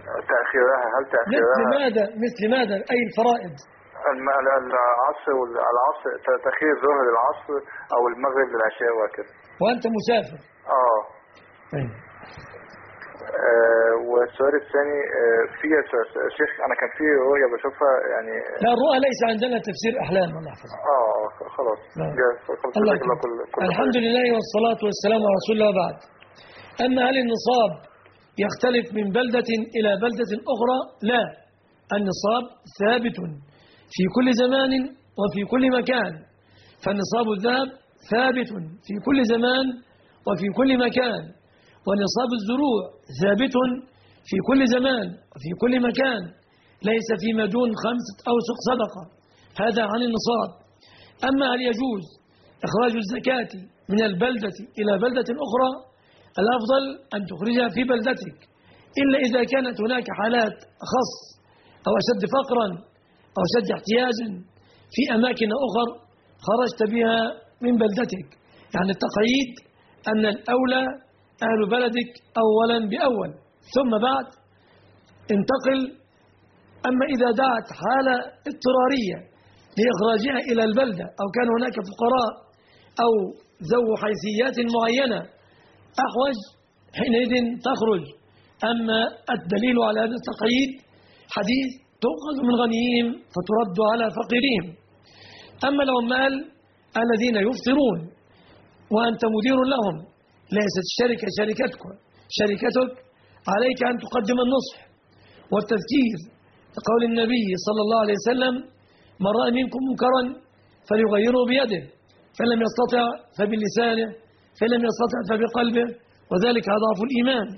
تأخيرها هل مثل تأخيرها ماذا مثل ماذا أي الفرائض؟ الم- العصر والعصر تأخير الظهر للعصر أو المغرب للعشاء وكذا. وأنت مسافر. اه طيب. آه، والسؤال الثاني آه، في س- شيخ انا كان في رؤيه بشوفها يعني لا، الرؤى ليس عندنا تفسير أحلام، الله يحفظك. اه خلاص لا. جاهز. خلاص، الله جزاك الله يكرمك. كل كل الحمد خير. لله والصلاة والسلام على رسول الله بعد. أما هل النصاب يختلف من بلدة إلى بلدة أخرى؟ لا، النصاب ثابت في كل زمان وفي كل مكان. فنصاب الذهب ثابت في كل زمان وفي كل مكان، ونصاب الزروع ثابت في كل زمان وفي كل مكان، ليس فيما دون خمسة أوسق صدقة. هذا عن النصاب. أما هل يجوز إخراج الزكاة من البلدة إلى بلدة أخرى؟ الأفضل أن تخرجها في بلدتك، إلا إذا كانت هناك حالات خاص أو أشد فقرا أو أشد احتياجا في أماكن أخرى خرجت بها من بلدتك. يعني التقييد أن الأولى أهل بلدك أولا بأول، ثم بعد انتقل. أما إذا دعت حالة اضطرارية لإخراجها إلى البلدة أو كان هناك فقراء أو ذو حيثيات معينة أحوج، حينئذ تخرج. أما الدليل على هذا التقييد حديث تؤخذ من غنيهم فترد على فقيرهم. أما العمال الذين يفطرون وأنت مدير لهم، ليست الشركة شركتك شركتك عليك أن تقدم النصح والتذكير، لقول النبي صلى الله عليه وسلم: من رأى منكم منكرا فليغيره بيده، فلم يستطع فبلسانه، فلم يستطع فبقلبه، وذلك أضعف الإيمان.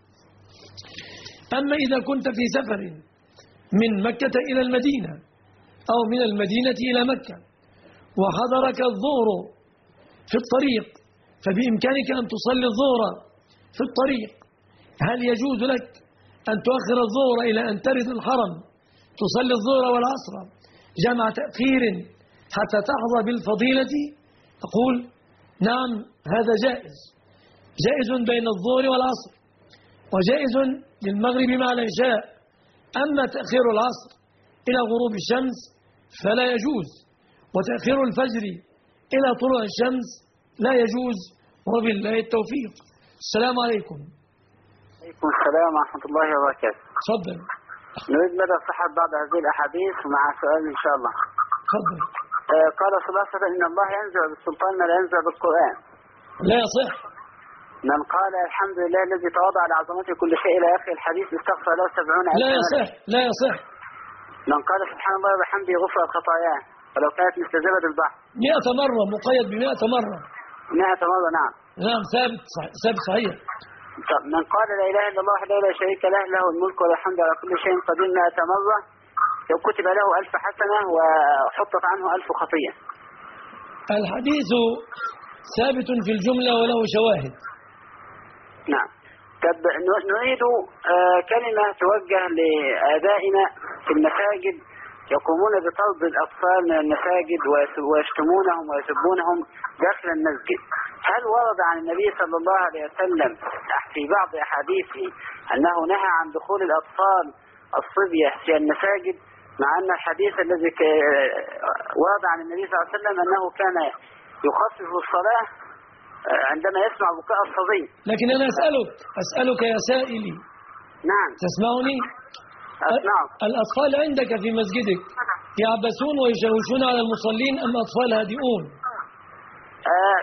أما إذا كنت في سفر من مكة إلى المدينة أو من المدينة إلى مكة وحضرك الظهر في الطريق، فبإمكانك أن تصلي الظهر في الطريق. هل يجوز لك أن تؤخر الظهر إلى أن ترد الحرم تصلي الظهر والعصر جمع تأخير حتى تحظى بالفضيلة؟ أقول نعم، هذا جائز، جائز بين الظهر والعصر، وجائز للمغرب مع العشاء. أما تأخير العصر إلى غروب الشمس فلا يجوز، وتأخير الفجر إلى طلوع الشمس لا يجوز، وبالله التوفيق. السلام عليكم. عليكم السلام ورحمة الله وبركاته. تفضل. نريد مدى صحة بعض هذه الأحاديث مع سؤال إن شاء الله. تفضل. آه قال صلى الله عليه وسلم: إن الله ينزع بالسلطان ما لا ينزع بالقرآن. لا يصح. من قال الحمد لله الذي تواضع لعظمته كل شيء إلى آخر الحديث استغفر له سبعون ألف. لا يصح، لا يصح. من قال سبحان الله وبحمده غفرت خطاياه ولو كانت مثل زبد البحر. مئة مرة، مقيد بمئة مرة. مئة مرة. نعم. نعم، ثابت ثابت صحيح. طب من قال لا إله إلا الله وحده لا شريك له له الملك والحمد على كل شيء قدير مئة مرة كتب له ألف حسنة وحطت عنه ألف خطيئة. الحديث ثابت في الجملة وله شواهد. نعم. طب نريد كلمة توجه لآبائنا في المساجد يقومون بطرد الأطفال من المساجد ويشتمونهم ويسبونهم داخل المسجد. هل ورد عن النبي صلى الله عليه وسلم في بعض أحاديثه أنه نهى عن دخول الأطفال الصبية في المساجد، مع أن الحديث الذي ورد عن النبي صلى الله عليه وسلم أنه كان يخفف الصلاة عندما يسمع بكاء الصبي؟ لكن أنا أسألك أسألك يا سائلي. نعم. تسمعني؟ أسمعك. الأطفال عندك في مسجدك يعبثون ويشوشون على المصلين أم أطفال هادئون؟ آه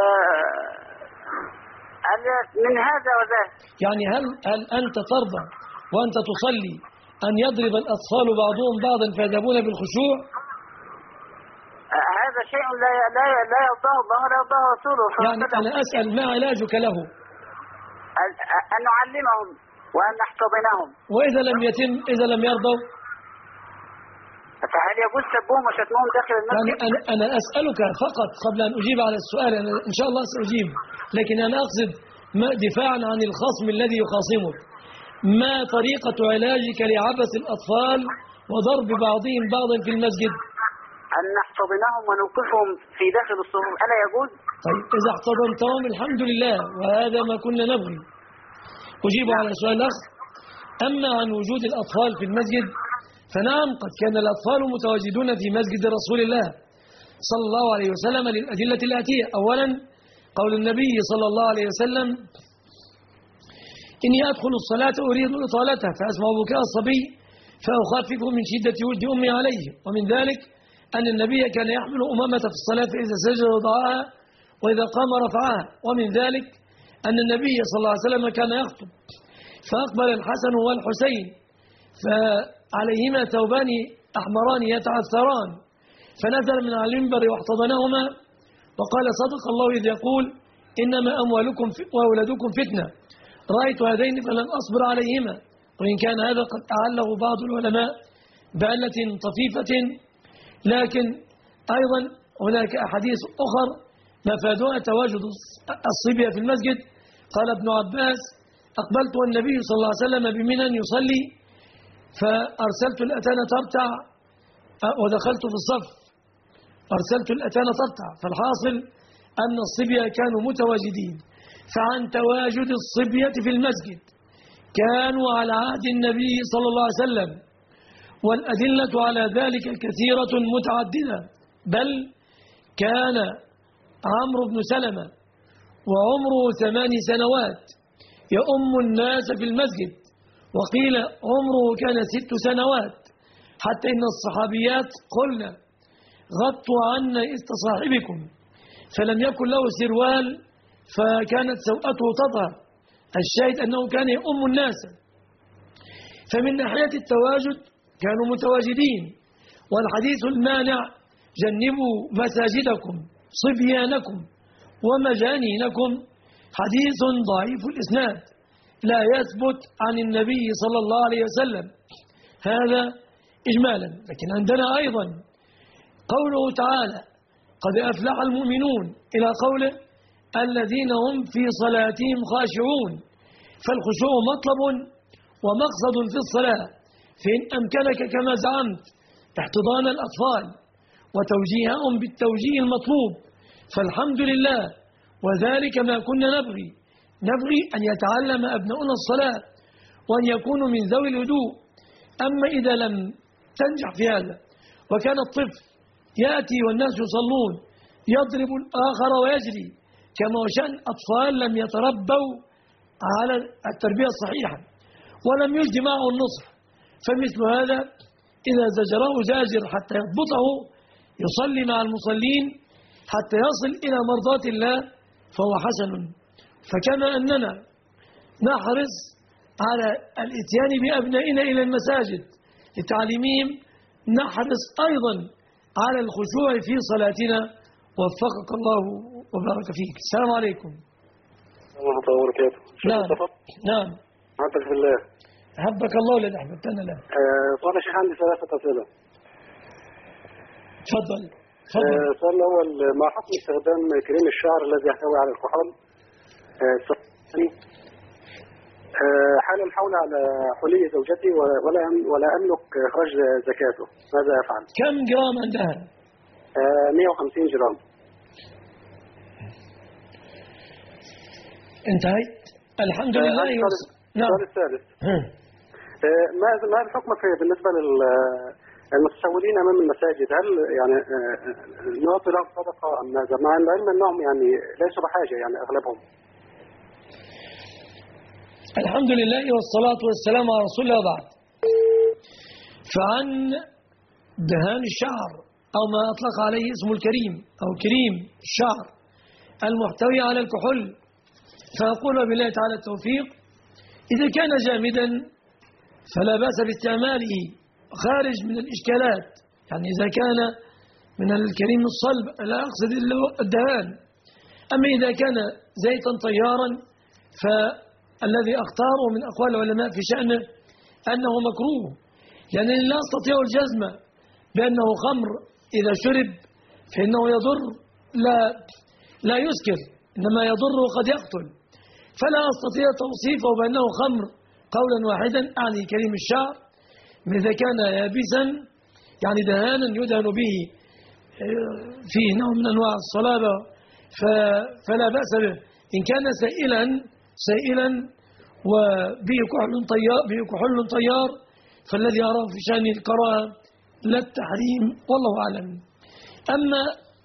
آه من هذا وذاك. يعني هل هل أنت ترضى وأنت تصلي أن يضرب الأطفال بعضهم بعضا فيذهبون بالخشوع؟ آه هذا شيء لا لا لا يرضاه الله ولا يرضاه رسوله. يعني أنا أسأل ما علاجك له؟ أن نعلمهم وأن نحتضنهم. وإذا لم يتم، إذا لم يرضوا، فهل يجوز سبهم وشتمهم داخل المسجد؟ يعني أنا أنا أسألك فقط قبل أن أجيب على السؤال. أنا إن شاء الله سأجيب، لكن أنا أقصد دفاعا عن الخصم الذي يخاصمك. ما طريقة علاجك لعبث الأطفال وضرب بعضهم بعضا في المسجد؟ أن نحتضنهم ونوقفهم في داخل الصفوف. ألا يجوز؟ طيب إذا احتضنتهم الحمد لله، وهذا ما كنا نبغي. أجيب على سؤال الأخ. أما عن وجود الأطفال في المسجد فنعم قد كان الأطفال متواجدون في مسجد رسول الله صلى الله عليه وسلم للأدلة الآتية. أولا قول النبي صلى الله عليه وسلم إني أدخل الصلاة أريد إطالتها فأسمع بكاء الصبي فأخفف من شدة وجد أمي عليه. ومن ذلك أن النبي كان يحمل أمامة في الصلاة فإذا سجد وضعها وإذا قام رفعها. ومن ذلك أن النبي صلى الله عليه وسلم كان يخطب فأقبل الحسن والحسين فعليهما ثوبان أحمران يتعثران فنزل من على المنبر واحتضنهما وقال صدق الله إذ يقول إنما أموالكم وأولادكم فتنة رأيت هذين فلن أصبر عليهما. وإن كان هذا قد أعله بعض العلماء بعلة طفيفة لكن أيضا هناك أحاديث أخر مفادها تواجد الصبية في المسجد. قال ابن عباس أقبلت والنبي صلى الله عليه وسلم بمنى يصلي فأرسلت الأتان ترتع ودخلت في الصف أرسلت الأتان ترتع. فالحاصل أن الصبية كانوا متواجدين. فعن تواجد الصبية في المسجد كانوا على عهد النبي صلى الله عليه وسلم والأدلة على ذلك كثيرة متعددة. بل كان عمرو بن سلمة وعمره ثمان سنوات يؤم الناس في المسجد وقيل عمره كان ست سنوات حتى إن الصحابيات قلنا غطوا عنا إست صاحبكم فلم يكن له سروال فكانت سوءته تظهر. الشاهد أنه كان يؤم الناس. فمن ناحية التواجد كانوا متواجدين. والحديث المانع جنبوا مساجدكم صبيانكم ومجانينكم حديث ضعيف الإسناد لا يثبت عن النبي صلى الله عليه وسلم. هذا إجمالا. لكن عندنا أيضا قوله تعالى قد أفلح المؤمنون إلى قوله الذين هم في صلاتهم خاشعون. فالخشوع مطلب ومقصد في الصلاة فإن أمكنك كما زعمت احتضان الأطفال وتوجيههم بالتوجيه المطلوب فالحمد لله وذلك ما كنا نبغي نبغي أن يتعلم أبناؤنا الصلاة وأن يكونوا من ذوي الهدوء. أما إذا لم تنجح في هذا وكان الطفل يأتي والناس يصلون يضرب الآخر ويجري كما شأن أطفال لم يتربوا على التربية الصحيحة ولم يجد معه النصح فمثل هذا إذا زجره زاجر حتى يضبطه يصلي مع المصلين حتى يصل إلى مرضاة الله فهو حسن. فكما أننا نحرص على الاتيان بأبنائنا إلى المساجد لتعليمهم نحرص أيضا على الخشوع في صلاتنا. وفقك الله وبارك فيك. السلام عليكم. ورحمة الله وبركاته. نعم نعم حبك في الله. حبك الله الذي أحببتنا له. طبعا يا شيخ عندي ثلاثة أسئلة. تفضل تفضل. السؤال الأول ما حكم استخدام كريم الشعر الذي يحتوي على الكحول؟ الثاني حالا حول على حلي زوجتي ولا ولا أملك إخراج زكاته ماذا أفعل؟ كم جرام عندها؟ مئة وخمسين جرام. انتهيت الحمد لله. نعم. السؤال الثالث ما ما الحكم في بالنسبة للمتسولين أمام المساجد هل يعني نعطي لهم صدقة أم ماذا مع العلم أنهم يعني ليسوا بحاجة يعني أغلبهم؟ الحمد لله والصلاة والسلام على رسول الله بعد. فعن دهان الشعر أو ما أطلق عليه اسم الكريم أو كريم الشعر المحتوي على الكحول فأقول بالله تعالى التوفيق إذا كان جامدا فلا بأس باستعماله خارج من الإشكالات. يعني إذا كان من الكريم الصلب لا أقصد الدهان. أما إذا كان زيتا طيارا فالذي أختاره من أقوال العلماء في شأنه أنه مكروه لأنني لا أستطيع الجزم بأنه خمر إذا شرب فإنه يضر لا لا يسكر إنما يضر وقد يقتل فلا أستطيع توصيفه بأنه خمر قولا واحدا أعني كريم الشعر إذا كان يابسا يعني دهانا يدهن به فيه نوع من أنواع الصلابة فلا بأس به. إن كان سائلا سائلا وبه كحل طيار به كحل طيار فالذي يراه في شأن الكراهة لا التحريم والله أعلم. أما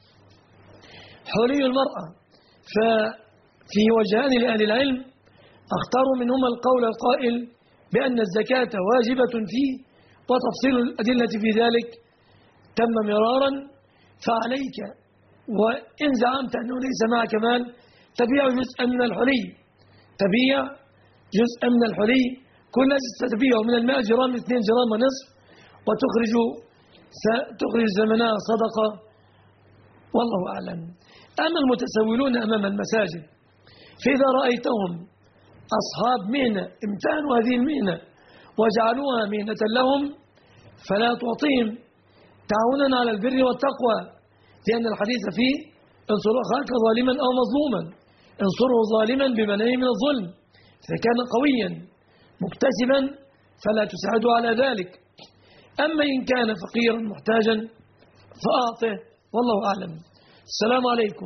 حلي المرأة ففي وجهان لأهل العلم اختاروا منهما القول القائل بأن الزكاة واجبة فيه وتفصيل الأدلة في ذلك تم مرارا، فعليك وإن زعمت أنه ليس معك مال تبيع جزءا من الحلي، تبيع جزءا من الحلي كل تبيع من المائة جرام اثنين جرام ونصف وتخرج تخرج زمنها صدقة والله أعلم. أما المتسولون أمام المساجد فإذا رأيتهم أصحاب مهنة امتهنوا هذه المهنة وجعلوها مهنة لهم فلا تعطيهم تعاونا على البر والتقوى، لأن الحديث فيه انصر أخاك ظالما أو مظلوما، انصره ظالما بمنعه من الظلم، إذا كان قويا مكتسبا فلا تساعده على ذلك، أما إن كان فقيرا محتاجا فأعطه والله أعلم. السلام عليكم.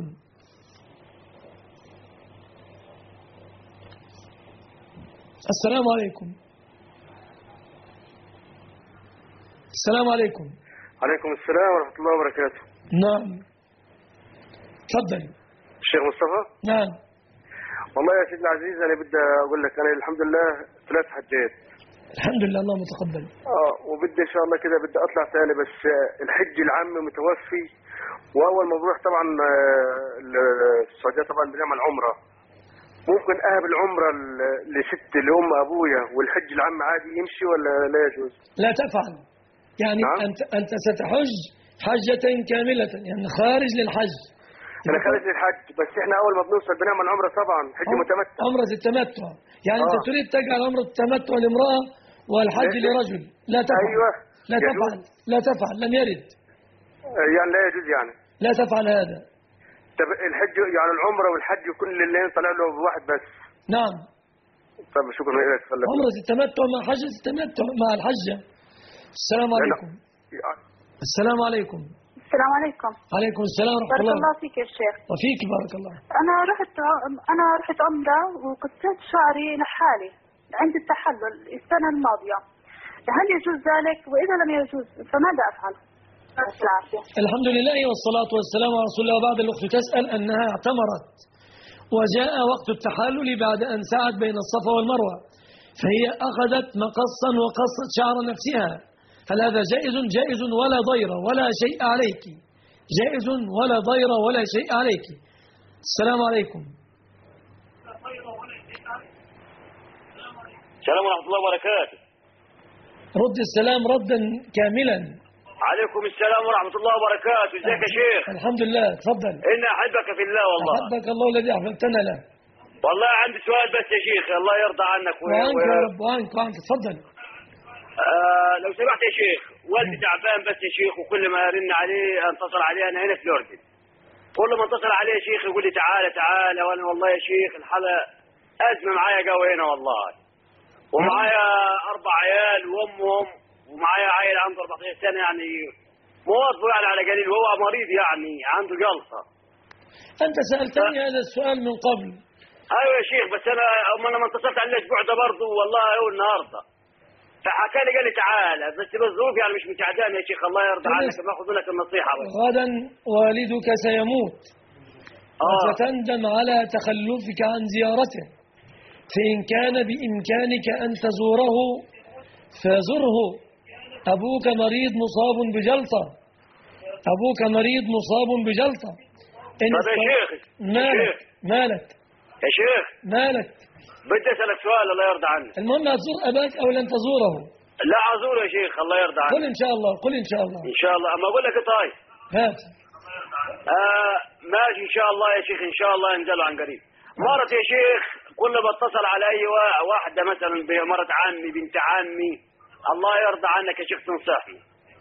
السلام عليكم. السلام عليكم. عليكم السلام ورحمة الله وبركاته. نعم تفضل. الشيخ مصطفى. نعم. والله يا سيدنا العزيز أنا بدي أقول لك أنا الحمد لله ثلاث حجات. الحمد لله الله متقبل. اه وبدي إن شاء الله كده بدي أطلع ثاني، بس الحج العام متوفي، وأول ما بروح طبعا السعودية طبعا بنعمل عمرة، ممكن أهب العمرة لست لأم أبويا والحج العام عادي يمشي ولا لا يجوز؟ لا تفعل، يعني نعم؟ أنت أنت ستحج حجة كاملة يعني خارج للحج. أنا خارج للحج، بس إحنا أول ما بنوصل بنعمل عمرة طبعا حج متمتع. عمرة التمتع، يعني آه. أنت تريد تجعل عمرة التمتع لامرأة والحج لرجل، لا تفعل. أيوة. لا تفعل لا تفعل لم يرد. يعني لا يجوز يعني. لا تفعل هذا. طب الحج يعني العمرة والحج يكون لله طلع له بواحد بس. نعم. طب شكرا لك. عمرة التمتع مع حجة التمتع مع الحجة. السلام عليكم. السلام عليكم. السلام عليكم. عليكم السلام ورحمة بارك الله. الله فيك يا شيخ. وفيك بارك الله. أنا رحت أنا رحت عمرة وقصيت شعري لحالي عند التحلل السنة الماضية، هل يجوز ذلك؟ وإذا لم يجوز فماذا أفعل؟ الحمد لله والصلاة والسلام على رسول الله. وبعد الأخت تسأل أنها اعتمرت وجاء وقت التحلل بعد أن سعت بين الصفا والمروة، فهي أخذت مقصا وقصت شعر نفسها، هل هذا جائز؟ جائز ولا ضير ولا شيء عليك، جائز ولا ضير ولا شيء عليك. السلام عليكم. السلام ورحمة الله وبركاته. رد السلام ردا كاملا. عليكم السلام ورحمة الله وبركاته. ازيك يا شيخ؟ الحمد لله تفضل. إني أحبك في الله والله. أحبك الله الذي أحببتنا له. والله عندي سؤال بس يا شيخ، الله يرضى عنك و... وعنك و... يا رب وعنك وعنك تفضل. آه لو سمحت يا شيخ، والدي تعبان بس يا شيخ، وكل ما أرن عليه أتصل عليه، أنا هنا في الأردن، كل ما اتصل عليه يا شيخ يقول لي تعالى تعالى، وأنا والله يا شيخ الحالة أزمة معايا قوي هنا والله، ومعايا أربع عيال وأمهم، ومعايا عيل عنده أربعتاشر سنة يعني مواظبه يعني على قليل، وهو مريض يعني عنده جلطة. أنت سألتني هذا السؤال من قبل. أيوة يا شيخ، بس أنا أما أنا ما اتصلت عليه الأسبوع ده برضه والله هو النهارده، فحكى لي قال لي تعالى، بس بالظروف يعني مش متعدان يا شيخ، الله يرضى عنك باخذ لك النصيحة بس. غدا والدك سيموت آه. وستندم على تخلفك عن زيارته، فإن كان بإمكانك أن تزوره فزره. أبوك مريض مصاب بجلطة، أبوك مريض مصاب بجلطة. طب يا شيخ مالك مالك يا شيخ مالك بدي أسألك سؤال الله يرضى عنك. المهم هتزور أباك أو لن تزوره؟ لا أزوره يا شيخ الله يرضى عنك. قل إن شاء الله قل إن شاء الله. إن شاء الله. أما أقول لك طيب هات. آه ماشي إن شاء الله يا شيخ، إن شاء الله ينزلوا عن قريب. مرت يا شيخ كل ما اتصل على أي واحدة مثلا بمرت عمي بنت عمي، الله يرضى عنك يا شيخ تنصحني،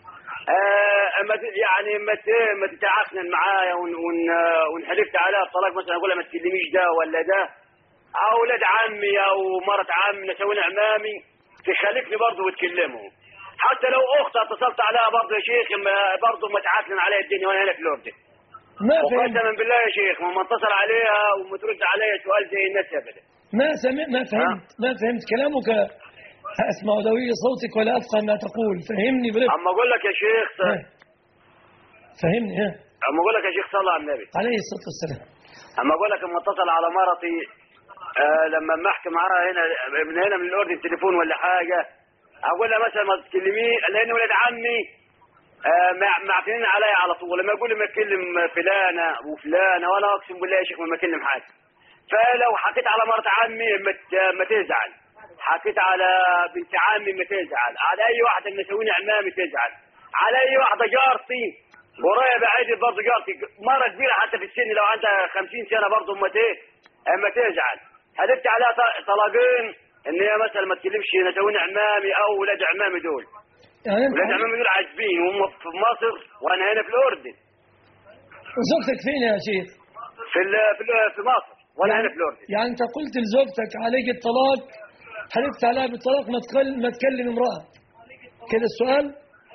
آه اما يعني ما ما تتعاقن معايا ونحلفت عليها بطلاق مثلا، اقول لها ما تكلميش ده ولا ده، او ولاد عمي او مرت عمي نسوين عمامي تخالفني برضه وتكلمهم، حتى لو اختها اتصلت عليها برضه يا شيخ برضه ما تعاقن عليها الدنيا وانا هنا في الاردن. ما وقسما بالله يا شيخ ما اتصل عليها وما ترد عليها سؤال زي الناس ابدا. ما سمع ما فهمت ما فهمت كلامك. أسمع دوي صوتك ولا أفقه ما تقول. فهمني برفق. اما اقول لك يا شيخ ها. فهمني. ها. اما اقول لك يا شيخ صلى على النبي عليه الصلاة والسلام. اما اقول لك اما اتصل على مرتي آه لما اما احكي معاها هنا من هنا من الاردن تليفون ولا حاجه، اقول لها مثلا ما تكلميه لان ولاد عمي آه معتنين عليا على طول. لما يقول لي ما تكلم فلانه وفلانه وانا اقسم بالله يا شيخ ما بكلم حاجه. فلو حكيت على مرت عمي ما تزعل، حكيت على بنت عمي ما تزعل، على اي واحده من نسوين عمامي تزعل، على اي واحده جارتي ورايا بعيد برضه جارتي مره كبيره حتى في السن لو عندها خمسين سنه برضه اما اما تزعل. هدفت عليها طلاقين ان هي مثلا ما تكلمش نسوين عمامي او ولاد عمامي دول. يعني ولاد عمامي دول عاجبين وهم في مصر وانا هنا في الاردن. وزوجتك فين يا شيخ؟ في في في مصر وانا يعني هنا في الاردن. يعني انت قلت لزوجتك عليك الطلاق، حلفت عليها بالطلاق ما تكلم ما تكلم امرأة كده السؤال؟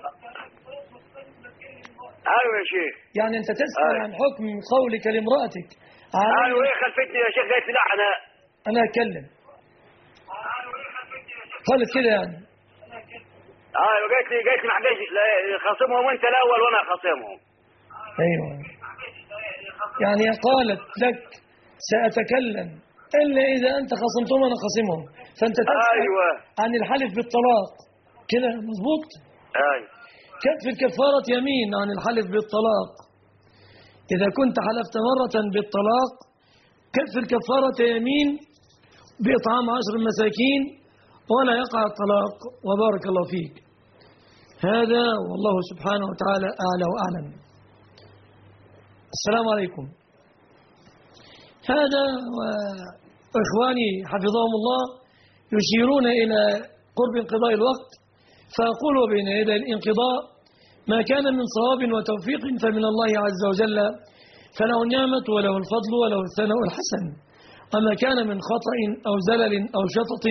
ايوه يا شيخ. يعني انت تسأل أيوة. عن حكم قولك لامرأتك ايوه ايه خلفتني يا شيخ قالت لي لا انا انا اتكلم قالت كده يعني. ايوه قالت لي قالت لي ما حدش خاصمهم انت الاول وانا خاصمهم. ايوه يعني قالت لك سأتكلم إلا إذا أنت خصمتهم أنا خصمهم، فأنت تسأل أيوة. عن الحلف بالطلاق كده مظبوط؟ أيوة. كفر كفارة يمين عن الحلف بالطلاق. إذا كنت حلفت مرة بالطلاق كفر كفارة يمين بإطعام عشر مساكين ولا يقع الطلاق. وبارك الله فيك. هذا والله سبحانه وتعالى أعلى وأعلم. السلام عليكم. هذا وإخواني حفظهم الله يشيرون إلى قرب انقضاء الوقت، فأقول بين يدي الانقضاء ما كان من صواب وتوفيق فمن الله عز وجل فله النعمة وله الفضل وله الثناء الحسن، وما كان من خطأ أو زلل أو شطط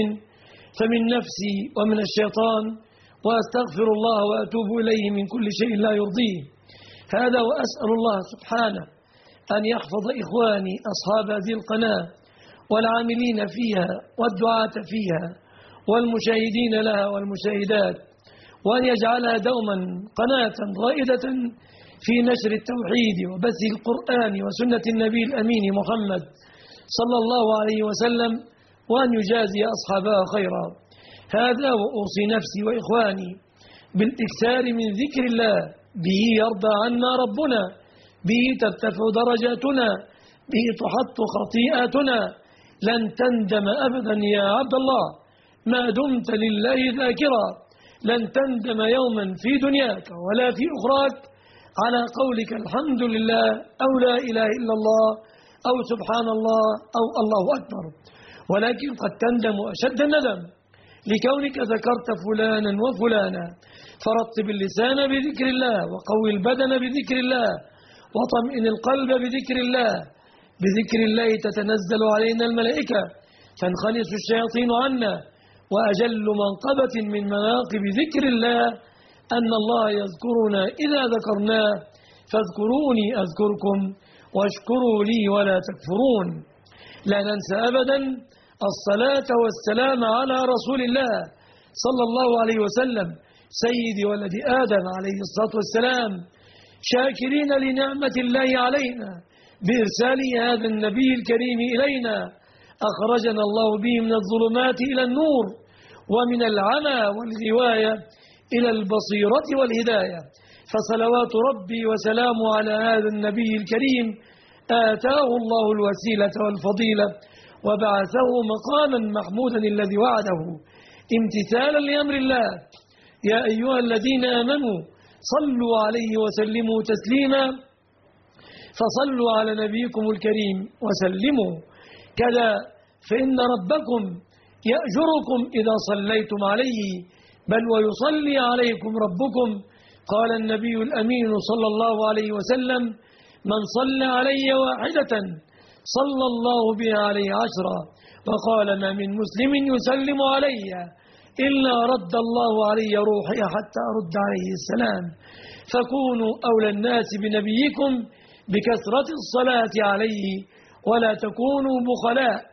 فمن نفسي ومن الشيطان وأستغفر الله وأتوب إليه من كل شيء لا يرضيه. هذا وأسأل الله سبحانه أن يحفظ إخواني أصحاب هذه القناة والعاملين فيها والدعاة فيها والمشاهدين لها والمشاهدات، وأن يجعلها دوما قناة رائدة في نشر التوحيد وبث القرآن وسنة النبي الأمين محمد صلى الله عليه وسلم، وأن يجازي أصحابها خيرا. هذا وأوصي نفسي وإخواني بالإكثار من ذكر الله، به يرضى عنا ربنا، به ترتفع درجاتنا، به تحط خطيئاتنا. لن تندم أبدا يا عبد الله ما دمت لله ذاكرا، لن تندم يوما في دنياك ولا في أخراك على قولك الحمد لله أو لا إله إلا الله أو سبحان الله أو الله أكبر، ولكن قد تندم أشد الندم لكونك ذكرت فلانا وفلانا. فرطب اللسان بذكر الله، وقوي البدن بذكر الله، وطمئن القلب بذكر الله. بذكر الله تتنزل علينا الملائكة، تنخلص الشياطين عنا. وأجل منقبة من مناقب ذكر الله أن الله يذكرنا إذا ذكرناه، فاذكروني أذكركم واشكروا لي ولا تكفرون. لا ننسى أبدا الصلاة والسلام على رسول الله صلى الله عليه وسلم سيد ولد آدم عليه الصلاة والسلام، شاكرين لنعمة الله علينا بإرسال هذا النبي الكريم إلينا، أخرجنا الله به من الظلمات إلى النور ومن العمى والغواية إلى البصيرة والهداية. فصلوات ربي وسلامه على هذا النبي الكريم آتاه الله الوسيلة والفضيلة وبعثه مقاما محمودا الذي وعده امتثالا لأمر الله. يا أيها الذين آمنوا صلوا عليه وسلموا تسليما، فصلوا على نبيكم الكريم وسلموا كذا، فإن ربكم يأجركم إذا صليتم عليه، بل ويصلي عليكم ربكم. قال النبي الأمين صلى الله عليه وسلم: من صلى علي واحدة صلى الله بها عليه عشرا. وقال: ما من مسلم يسلم علي إلا رد الله علي روحي حتى أرد عليه السلام. فكونوا أولى الناس بنبيكم بكثرة الصلاة عليه، ولا تكونوا بخلاء،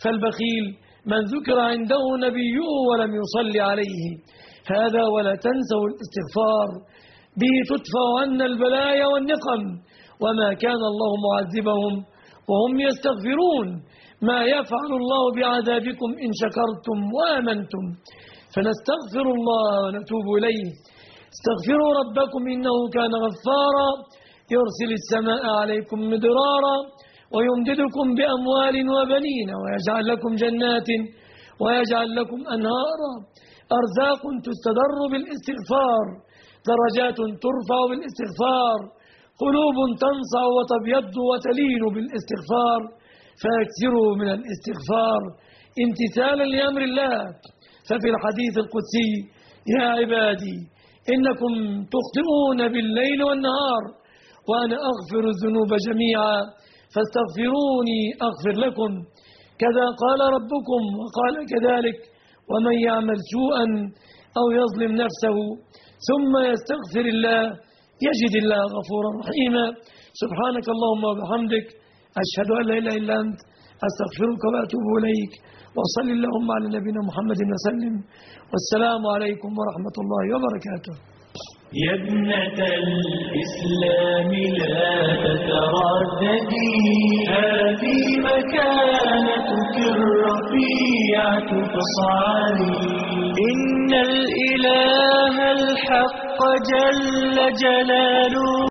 فالبخيل من ذكر عنده نبيه ولم يصلي عليه. هذا ولا تنسوا الاستغفار، به تدفع عنا البلايا والنقم، وما كان الله معذبهم وهم يستغفرون. ما يفعل الله بعذابكم إن شكرتم وآمنتم. فنستغفر الله ونتوب إليه. استغفروا ربكم إنه كان غفارا يرسل السماء عليكم مدرارا ويمددكم بأموال وبنين ويجعل لكم جنات ويجعل لكم أنهارا. أرزاق تستدر بالاستغفار، درجات ترفع بالاستغفار، قلوب تنصع وتبيض وتلين بالاستغفار. فاكثروا من الاستغفار امتثالا لأمر الله. ففي الحديث القدسي: يا عبادي إنكم تخطئون بالليل والنهار وأنا أغفر الذنوب جميعا فاستغفروني أغفر لكم. كذا قال ربكم، وقال كذلك: ومن يعمل سوءا أو يظلم نفسه ثم يستغفر الله يجد الله غفورا رحيما. سبحانك اللهم وبحمدك، أشهد أن لا إله إلا أنت، أستغفرك وأتوب إليك. وصل اللهم على نبينا محمد وسلم، والسلام عليكم ورحمة الله وبركاته. يا ابنة الإسلام لا تترددي، هذه مكانتك الرفيعة فاصعدي. إن الإله الحق جل جلاله